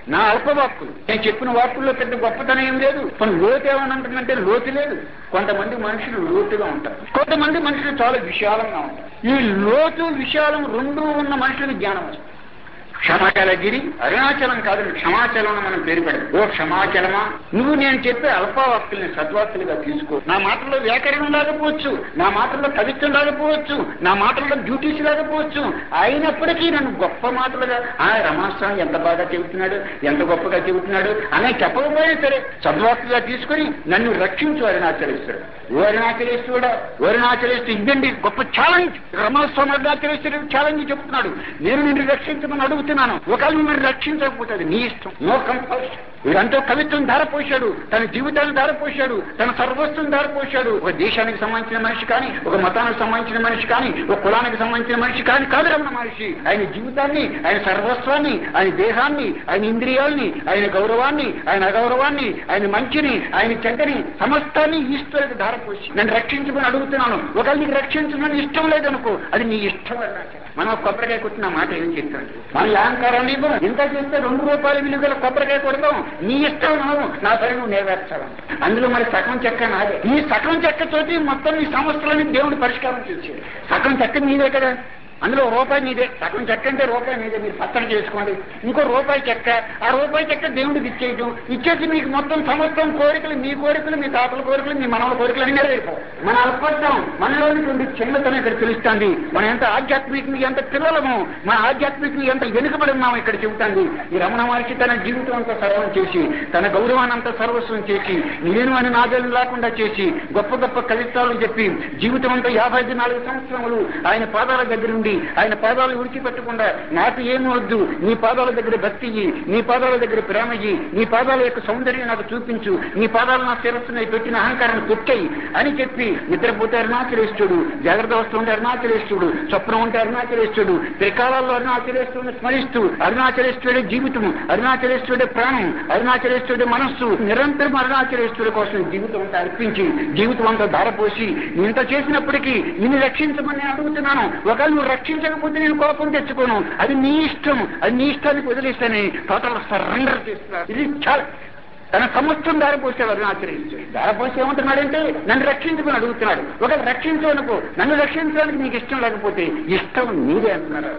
నా అల్పవాక్కులు. నేను చెప్పిన వాక్కుల్లో పెద్ద గొప్పతనం ఏం లేదు. కొన్ని లోతు ఏమని ఉంటుందంటే లోతు లేదు. కొంతమంది మనుషులు లోతుగా ఉంటారు, కొంతమంది మనుషులు చాలా విశాలంగా ఉంటారు. ఈ లోతు విశాలం రెండూ ఉన్న మనుషులకు జ్ఞానం వస్తుంది. క్షమాచలగిరి అరుణాచలం కాదు, క్షమాచలం మనం పేరు పెడదు. ఓ క్షమాచలమా, నువ్వు నేను చెప్పే అల్పవాక్కుల్ని సద్వాక్కులుగా తీసుకో. నా మాటల్లో వ్యాకరణం లేకపోవచ్చు, నా మాటల్లో కవిత్వం లేకపోవచ్చు, నా మాటల్లో డ్యూటీస్ లేకపోవచ్చు, అయినప్పటికీ నన్ను గొప్ప మాటలుగా రమణస్వామి ఎంత బాగా చెబుతున్నాడు, ఎంత గొప్పగా చెబుతున్నాడు అనే చెప్పకపోయినా సరే సద్వాక్కుగా తీసుకుని నన్ను రక్షించు అరుణాచలేశ్వరుడు. ఓ అరుణాచలేశ్వరుడా, అరుణాచలేశ్వరుడు ఇదండి గొప్ప ఛాలెంజ్. రమణస్వామి అరుణాచలేశ్వరుడు ఛాలెంజ్ చెప్తున్నాడు. నేను నిన్ను రక్షించమని అడుగుతున్నాను. ఒకవేళ మిమ్మల్ని రక్షించకపోతే అది నీ ఇష్టం, నో కంపల్షన్. వీడంతా కవిత్వం ధారపోశాడు, తన జీవితాన్ని ధారపోశాడు, తన సర్వస్వం ధారపోశాడు. ఒక దేశానికి సంబంధించిన మనిషి కానీ, ఒక మతానికి సంబంధించిన మనిషి కానీ, ఒక కులానికి సంబంధించిన మనిషి కానీ కాదు రమణ మహర్షి. ఆయన జీవితాన్ని, ఆయన సర్వస్వాన్ని, ఆయన దేహాన్ని, ఆయన ఇంద్రియాల్ని, ఆయన గౌరవాన్ని, ఆయన అగౌరవాన్ని, ఆయన మంచిని, ఆయన చెడ్డని సమస్తాన్ని ఈశ్వరుడికి ధారపోసి నన్ను రక్షించమని అడుగుతున్నాను. ఒకవేళ నీకు రక్షించమని ఇష్టం లేదనుకో, అది నీ ఇష్టం. మనం కొబ్బరికాయ కొట్టిన మాట ఏం చెప్తాను, మన అహంకారాన్ని ఇవ్వం. ఇంత చేస్తే 2 రూపాయల విలువ గల కొబ్బరికాయ కొడతాం. నీ ఇష్టం, నా పని నువ్వు నెరవేర్చాలి. అందులో మరి సగం చెక్క నాదే. ఈ సగం చెక్క తోటి మొత్తం నీ సమస్యలని దేవుడు పరిష్కారం చేసేది. సగం చెక్క నీదే కదా, అందులో రూపాయి మీదే. సగం చెక్క అంటే రూపాయి మీదే, మీరు పత్తడి చేసుకోండి. ఇంకో రూపాయి చెక్క, ఆ రూపాయి చెక్క దేవుడికి ఇచ్చేయటం, ఇచ్చేసి మీకు మొత్తం సమస్తం కోరికలు, మీ కోరికలు, మీ తాతల కోరికలు, మీ మనవల కోరికలు అన్నీ నెరవేరుతాయి. మన అల్పత్వం, మనలోని చిన్నతనం ఇక్కడ తెలుస్తుంది. మనం ఎంత ఆధ్యాత్మికంగా ఎంత పిల్లలము, మన ఆధ్యాత్మికంగా ఎంత వెనుకబడి ఉన్నాము ఇక్కడ చెబుతుంది. ఈ రమణ మహర్షి తన జీవితం అంతా సర్వం చేసి, తన గౌరవాన్ని అంతా సర్వస్వం చేసి, నేను అని నాదేలు లేకుండా చేసి, గొప్ప గొప్ప కవిత్వాలు చెప్పి జీవితం అంతా 54 సంవత్సరములు ఆయన పాదాల దగ్గర ఉండి, ఆయన పాదాలు విడిచిపెట్టకుండా నాకు ఏమి వద్దు, నీ పాదాల దగ్గర భక్తి, నీ పాదాల దగ్గర ప్రేమయ్యి, నీ పాదాల యొక్క సౌందర్యం నాకు చూపించు, నీ పాదాలు నా శిరస్సుని పెట్టిన అహంకారాన్ని తొక్కాయి అని చెప్పి నిద్రపోతే అరుణాచలేశ్వరుడు, జాగ్రత్త అవస్థ ఉంటే అరుణాచలేశ్వరుడు, స్వప్నం ఉంటే అరుణాచలేశ్వరుడు, త్రికాలాల్లో అరుణాచలేశ్వరుని స్మరిస్తూ అరుణాచలేశ్వరుడే జీవితం, అరుణాచలేశ్వరుడే ప్రాణం, అరుణాచలేశ్వరుడే మనస్సు, నిరంతరం అరుణాచలేశ్వరుడు కోసం జీవితం అంతా అర్పించి, జీవితం అంతా ధారపోసి ఇంత చేసినప్పటికీ నిన్ను రక్షించమని నేను అడుగుతున్నాను. ఒకవేళ నువ్వు రక్షించకపోతే నేను కోపం తెచ్చుకోను, అది నీ ఇష్టం, అది నీ ఇష్టానికి వదిలేస్తానే టోటల్ సరెండర్ చేస్తున్నా. ఇది చాలా తన సమస్తం దారిపోసాడు అరుణాచలేశ్వరుడు. దారిపోసి ఏమంటున్నాడంటే నన్ను రక్షించమని అడుగుతున్నాడు. ఒకవేళ రక్షించనుకో, నన్ను రక్షించడానికి నీకు ఇష్టం లేకపోతే ఇష్టం నీదే అంటున్నాడు.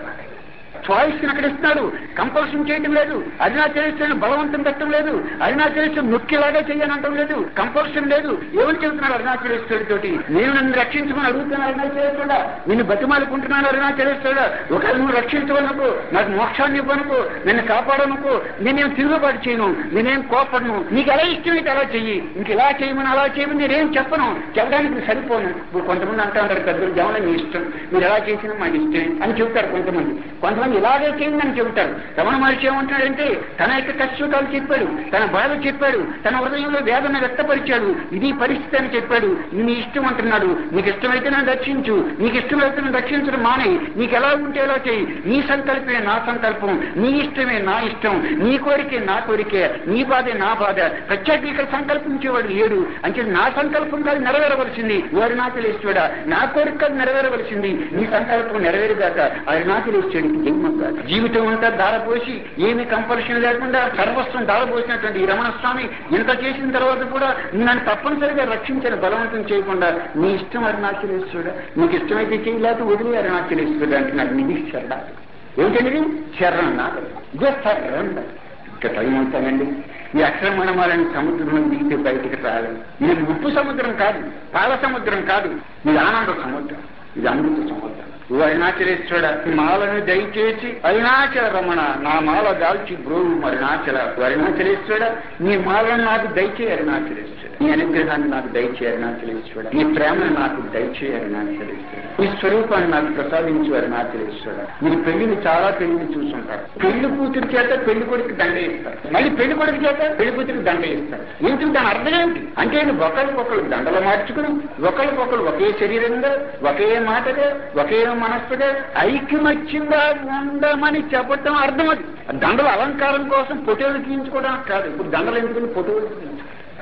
చాయిస్ అక్కడ ఇస్తున్నాడు, కంపల్షన్ చేయటం లేదు. అరుణాచలేశ్వరుని బలవంతం పెట్టడం లేదు, అరుణాచలేశ్వరుని నొక్కిలాగా చేయనంటం లేదు, కంపల్షన్ లేదు. ఏమని చెబుతున్నాడు అరుణాచలేశ్వరుడితోటి, నేను నన్ను రక్షించమని అడుగుతున్నాను అరుణాచలేశ్వరుడా, నిన్ను బతిమాలుకుంటున్నాను అరుణాచలేశ్వరుడా. ఒకవేళ నువ్వు రక్షించవనుకో, నాకు మోక్షాన్ని ఇవ్వనుకో, నన్ను కాపాడనుకో, నేనేం తిరుగుబాటు చేయను, నేనేం కోపడను, నీకు ఎలా ఇష్టమైతే అలా చెయ్యి, ఇంక ఇలా చేయమని అలా చేయమని నేనేం చెప్పను, చెప్పడానికి సరిపోను. ఇప్పుడు కొంతమంది అంటా ఉంటారు పెద్దలు, జమన మీ ఇష్టం, మీరు ఎలా చేసినా మాకు ఇష్టమే అని చెబుతారు. కొంతమంది ఇలాగే చేయండి అని చెబుతారు. రమణ మహర్షి ఏమంటున్నాడంటే తన యొక్క కష్టసుఖాలు చెప్పాడు, తన బాధ చెప్పాడు, తన హృదయంలో వేదన వ్యక్తపరిచాడు. ఇది పరిస్థితి అని చెప్పాడు. నీ ఇష్టం అంటున్నాడు. నీకు ఇష్టమైతే నన్ను రక్షించు, నీకు ఇష్టమైతే నన్ను రక్షించడం మానే, నీకు ఎలా ఉంటే ఎలా చేయి, నీ సంకల్పమే నా సంకల్పం, నీ ఇష్టమే నా ఇష్టం, నీ కోరికే నా కోరికే, నీ బాధే నా బాధ. ప్రత్యేక ఇక్కడ సంకల్పించేవాడు లేడు. అంటే నా సంకల్పం కాదు నెరవేరవలసింది అరుణాచలేశ్వరుడా, నా కోరిక కాదు నెరవేరవలసింది, నీ సంకల్పం నెరవేరుగాక అరుణాచలేశ్వరుడికి జీవితం అంతా ధారపోసి ఏమి కంపల్షన్ లేకుండా సర్వస్వం ధారపోసినటువంటి ఈ రమణ స్వామి ఇంత చేసిన తర్వాత కూడా నన్ను తప్పనిసరిగా రక్షించిన బలవంతం చేయకుండా నీ ఇష్టం అరుణాచలేశ్వరుడు, నీకు ఇష్టమైతే చేయలేక వదిలే అరుణాచలేశ్వరుడు అంటే నాకు నిధి శరణ ఏమిటండి శరణ నాకు ఇదే శరణ. ఇంకా టైం అవుతానండి. ఈ అక్రమణమాలని సముద్రంలో దిగితే బయటికి రాలేదు. ఇది ఉప్పు సముద్రం కాదు, పాల సముద్రం కాదు, ఇది ఆనంద సముద్రం, ఇది అమృత సముద్రం. ఓ అరుణాచలేశ్వరుడ, మాలను దయచేసి అరుణాచల రమణ నా మాల దాల్చి బ్రోవు అరుణాచల. అరుణాచలేశ్వరుడ, నీ మాలను నాకు దయచేయి అరుణాచలేశ్వరుడు, నీ అనుగ్రహాన్ని నాకు దయచేయి అరుణాచలేశ్వరుడు, నీ ప్రేమను నాకు దయచేయి అరుణాచలేశ్వరుడు, నీ స్వరూపాన్ని నాకు ప్రసాదించు అరుణాచలేశ్వరుడు. మీరు పెళ్లిని చాలా పెళ్లిని చూసుంటారు. పెళ్లి కూతురు చేత పెళ్లి కొడుకు దండ ఇస్తారు, మళ్ళీ పెళ్లి కొడుకు చేత పెళ్లి కూతురికి దండ ఇస్తారు. ఎందుకు దాని అర్థం ఏంటి అంటే ఒకరికొకరు దండలు మార్చుకుని ఒకరికొకరు ఒకే శరీరంగా, ఒకే మాటగా, ఒకే మనస్సుగా ఐక్యమత్యంగా ఉండమని చెప్పటం అర్థం. అది దండలు అలంకారం కోసం ఫోటోలు తీయించుకోవడానికి కాదు. ఇప్పుడు దండలు ఎందుకని ఫోటోలు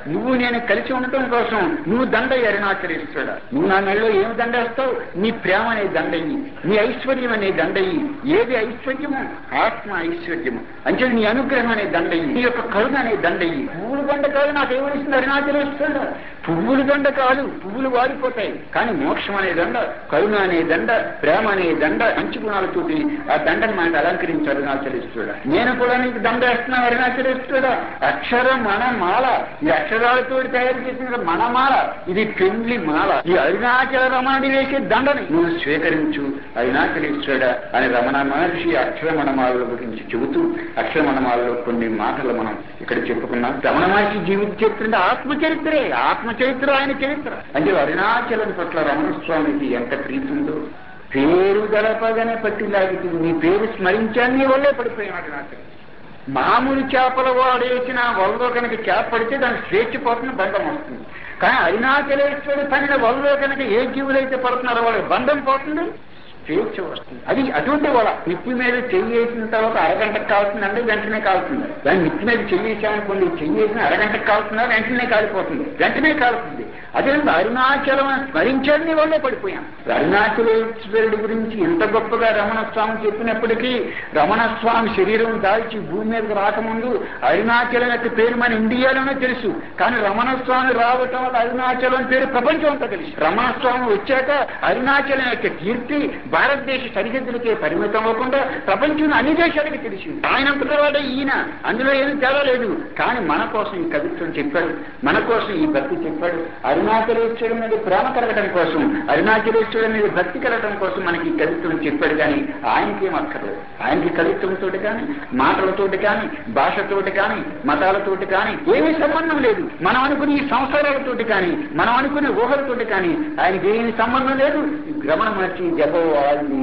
నువ్వు నేను కలిసి ఉండటం కోసం నువ్వు దండ అరుణాచలేశ్వరుడా. నువ్వు నా మెడలో ఏమి దండేస్తావు? నీ ప్రేమ అనే దండయ్యి, నీ ఐశ్వర్యం అనే దండయ్యి. ఏది ఐశ్వర్యము? ఆత్మ ఐశ్వర్యము. అంటే నీ అనుగ్రహం అనే దండయ్యి, నీ యొక్క కరుణ అనే దండయ్యి. పువ్వులు దండ కాదు నాకేమనిస్తుంది అరుణాచలేశ్వరుడా. పువ్వులు దండ కాదు, పువ్వులు వాడిపోతాయి. కానీ మోక్షం అనే దండ, కరుణ అనే దండ, ప్రేమ అనే దండ, మంచి గుణాలతోటి ఆ దండను మనకు అలంకరించారు అరుణాచలేశ్వరుడా. నేను కూడా నీకు దండ వేస్తున్నాను అరుణాచలేశ్వరుడా. అక్షర మనమాల, ఈ అక్షరాలతో తయారు చేసిన మనమాల, ఇది పెండ్లి మాల. ఈ అరుణాచల రమణుడి వేసే దండని నువ్వు స్వీకరించు అరుణాచలేశ్వరుడా అని రమణ మహర్షి అక్షరమణమాల గురించి చెబుతూ, అక్షరమణమాలలో కొన్ని మాటలు మనం ఇక్కడ చెప్పుకున్నాం. రమణ మహర్షి జీవిత చరిత్ర అంటే ఆత్మచరిత్రే, ఆత్మచరిత్ర ఆయన చరిత్ర. అంటే అరుణాచలం పట్ల రమణస్వామికి ఎంత ప్రీతి ఉందో. పేరు గడపగానే పట్టిలాగుతుంది. నీ పేరు స్మరించాను, నీ వల్లే పడిపోయాను అరుణాచలం. మామూలు చేపల వాడేసిన వలలో కనుక చేప పడితే దానికి స్వేచ్ఛ పోతున్న బంధం వస్తుంది. కానీ అరుణాచలేశ్వరుడు పనిన వలలో కనుక ఏ జీవులైతే పడుతున్నారో వాళ్ళకి బంధం పోతుంది, స్వేచ్ఛ వస్తుంది. అది అటువంటి వాళ్ళ నిప్పు మీద చెయ్యేసిన తర్వాత అరగంటకు కాలుతుందంటే వెంటనే కాలుతుంది. దాన్ని నిప్పు మీద చెయ్యేసామనుకోండి, చెయ్యేసిన అరగంటకు కాలుతున్నా వెంటనే కాలిపోతుంది, వెంటనే కాలుతుంది. అదే అరుణాచలం స్మరించని వాళ్ళే పడిపోయాం. అరుణాచలేశ్వరుడి గురించి ఎంత గొప్పగా రమణస్వామి చెప్పినప్పటికీ, రమణస్వామి శరీరం దాల్చి భూమి మీదకి రాకముందు అరుణాచలం యొక్క పేరు మన ఇండియాలోనే తెలుసు. కానీ రమణస్వామి రావటం వల్ల అరుణాచలం పేరు ప్రపంచం అంతా తెలుసు. రమణస్వామి వచ్చాక అరుణాచలం యొక్క కీర్తి భారతదేశ సరిహద్దులకే పరిమితం అవ్వకుండా ప్రపంచంలో అన్ని దేశాలకి తెలిసింది. ఆయనంతటి వాడే ఈయన, అందులో ఏమీ తేడా లేదు. కానీ మన కోసం ఈ కవిత్వం చెప్పాడు, మన కోసం ఈ భక్తి చెప్పాడు. అరుణాచలేశ్వరుడి మీద ప్రేమ కలగడం కోసం, అరుణాచలేశ్వరుడి మీద భక్తి కలగడం కోసం మనకి ఈ కవిత్వం చెప్పాడు. కానీ ఆయనకేం అక్కర్లేదు. ఆయనకి కవిత్వంతో కానీ, మాటలతోటి కానీ, భాషతోటి కానీ, మతాలతోటి కానీ ఏమీ సంబంధం లేదు. మనం అనుకునే ఈ సంసారాలతోటి కానీ, మనం అనుకునే ఊహలతోటి కానీ ఆయనకి ఏమీ సంబంధం లేదు. రమణ మహర్షి జపవాది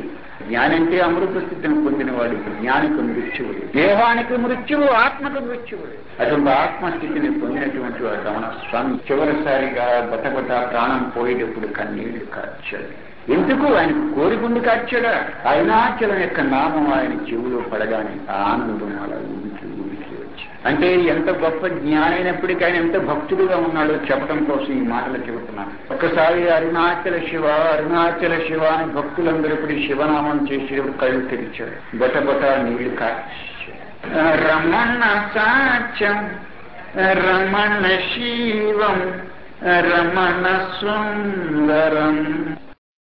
జ్ఞానంటే అమృత స్థితిని పొందినవాడు. జ్ఞానికి మృత్యువు, దేహానికి మృత్యువు, ఆత్మకు మృత్యువు. అటువంటి ఆత్మస్థితిని పొందినటువంటి వాడు రమణ స్వామి చివరిసారిగా బతబట ప్రాణం పోయేటప్పుడు కన్నీళ్లు కార్చాడు. ఎందుకు? ఆయనకు కోరిగుండి కార్చాడా? అరుణాచలం యొక్క నామం ఆయన చెవులో పడగానే ఆనందం అలా ఊరికి వచ్చి. అంటే ఎంత గొప్ప జ్ఞానైనప్పటికీ ఆయన ఎంత భక్తుడుగా ఉన్నాడో చెప్పడం కోసం ఈ మాటలు చెబుతున్నాను. ఒక్కసారి అరుణాచల శివ, అరుణాచల శివ అని భక్తులందరూ ఇప్పుడు శివనామం చేసేటప్పుడు కళ్ళు తెరిచాడు, బొటబొట నీళ్లు కార్చాడు. రమణ సాక్ష్యం, రమణ శివం, రమణ సుందరం.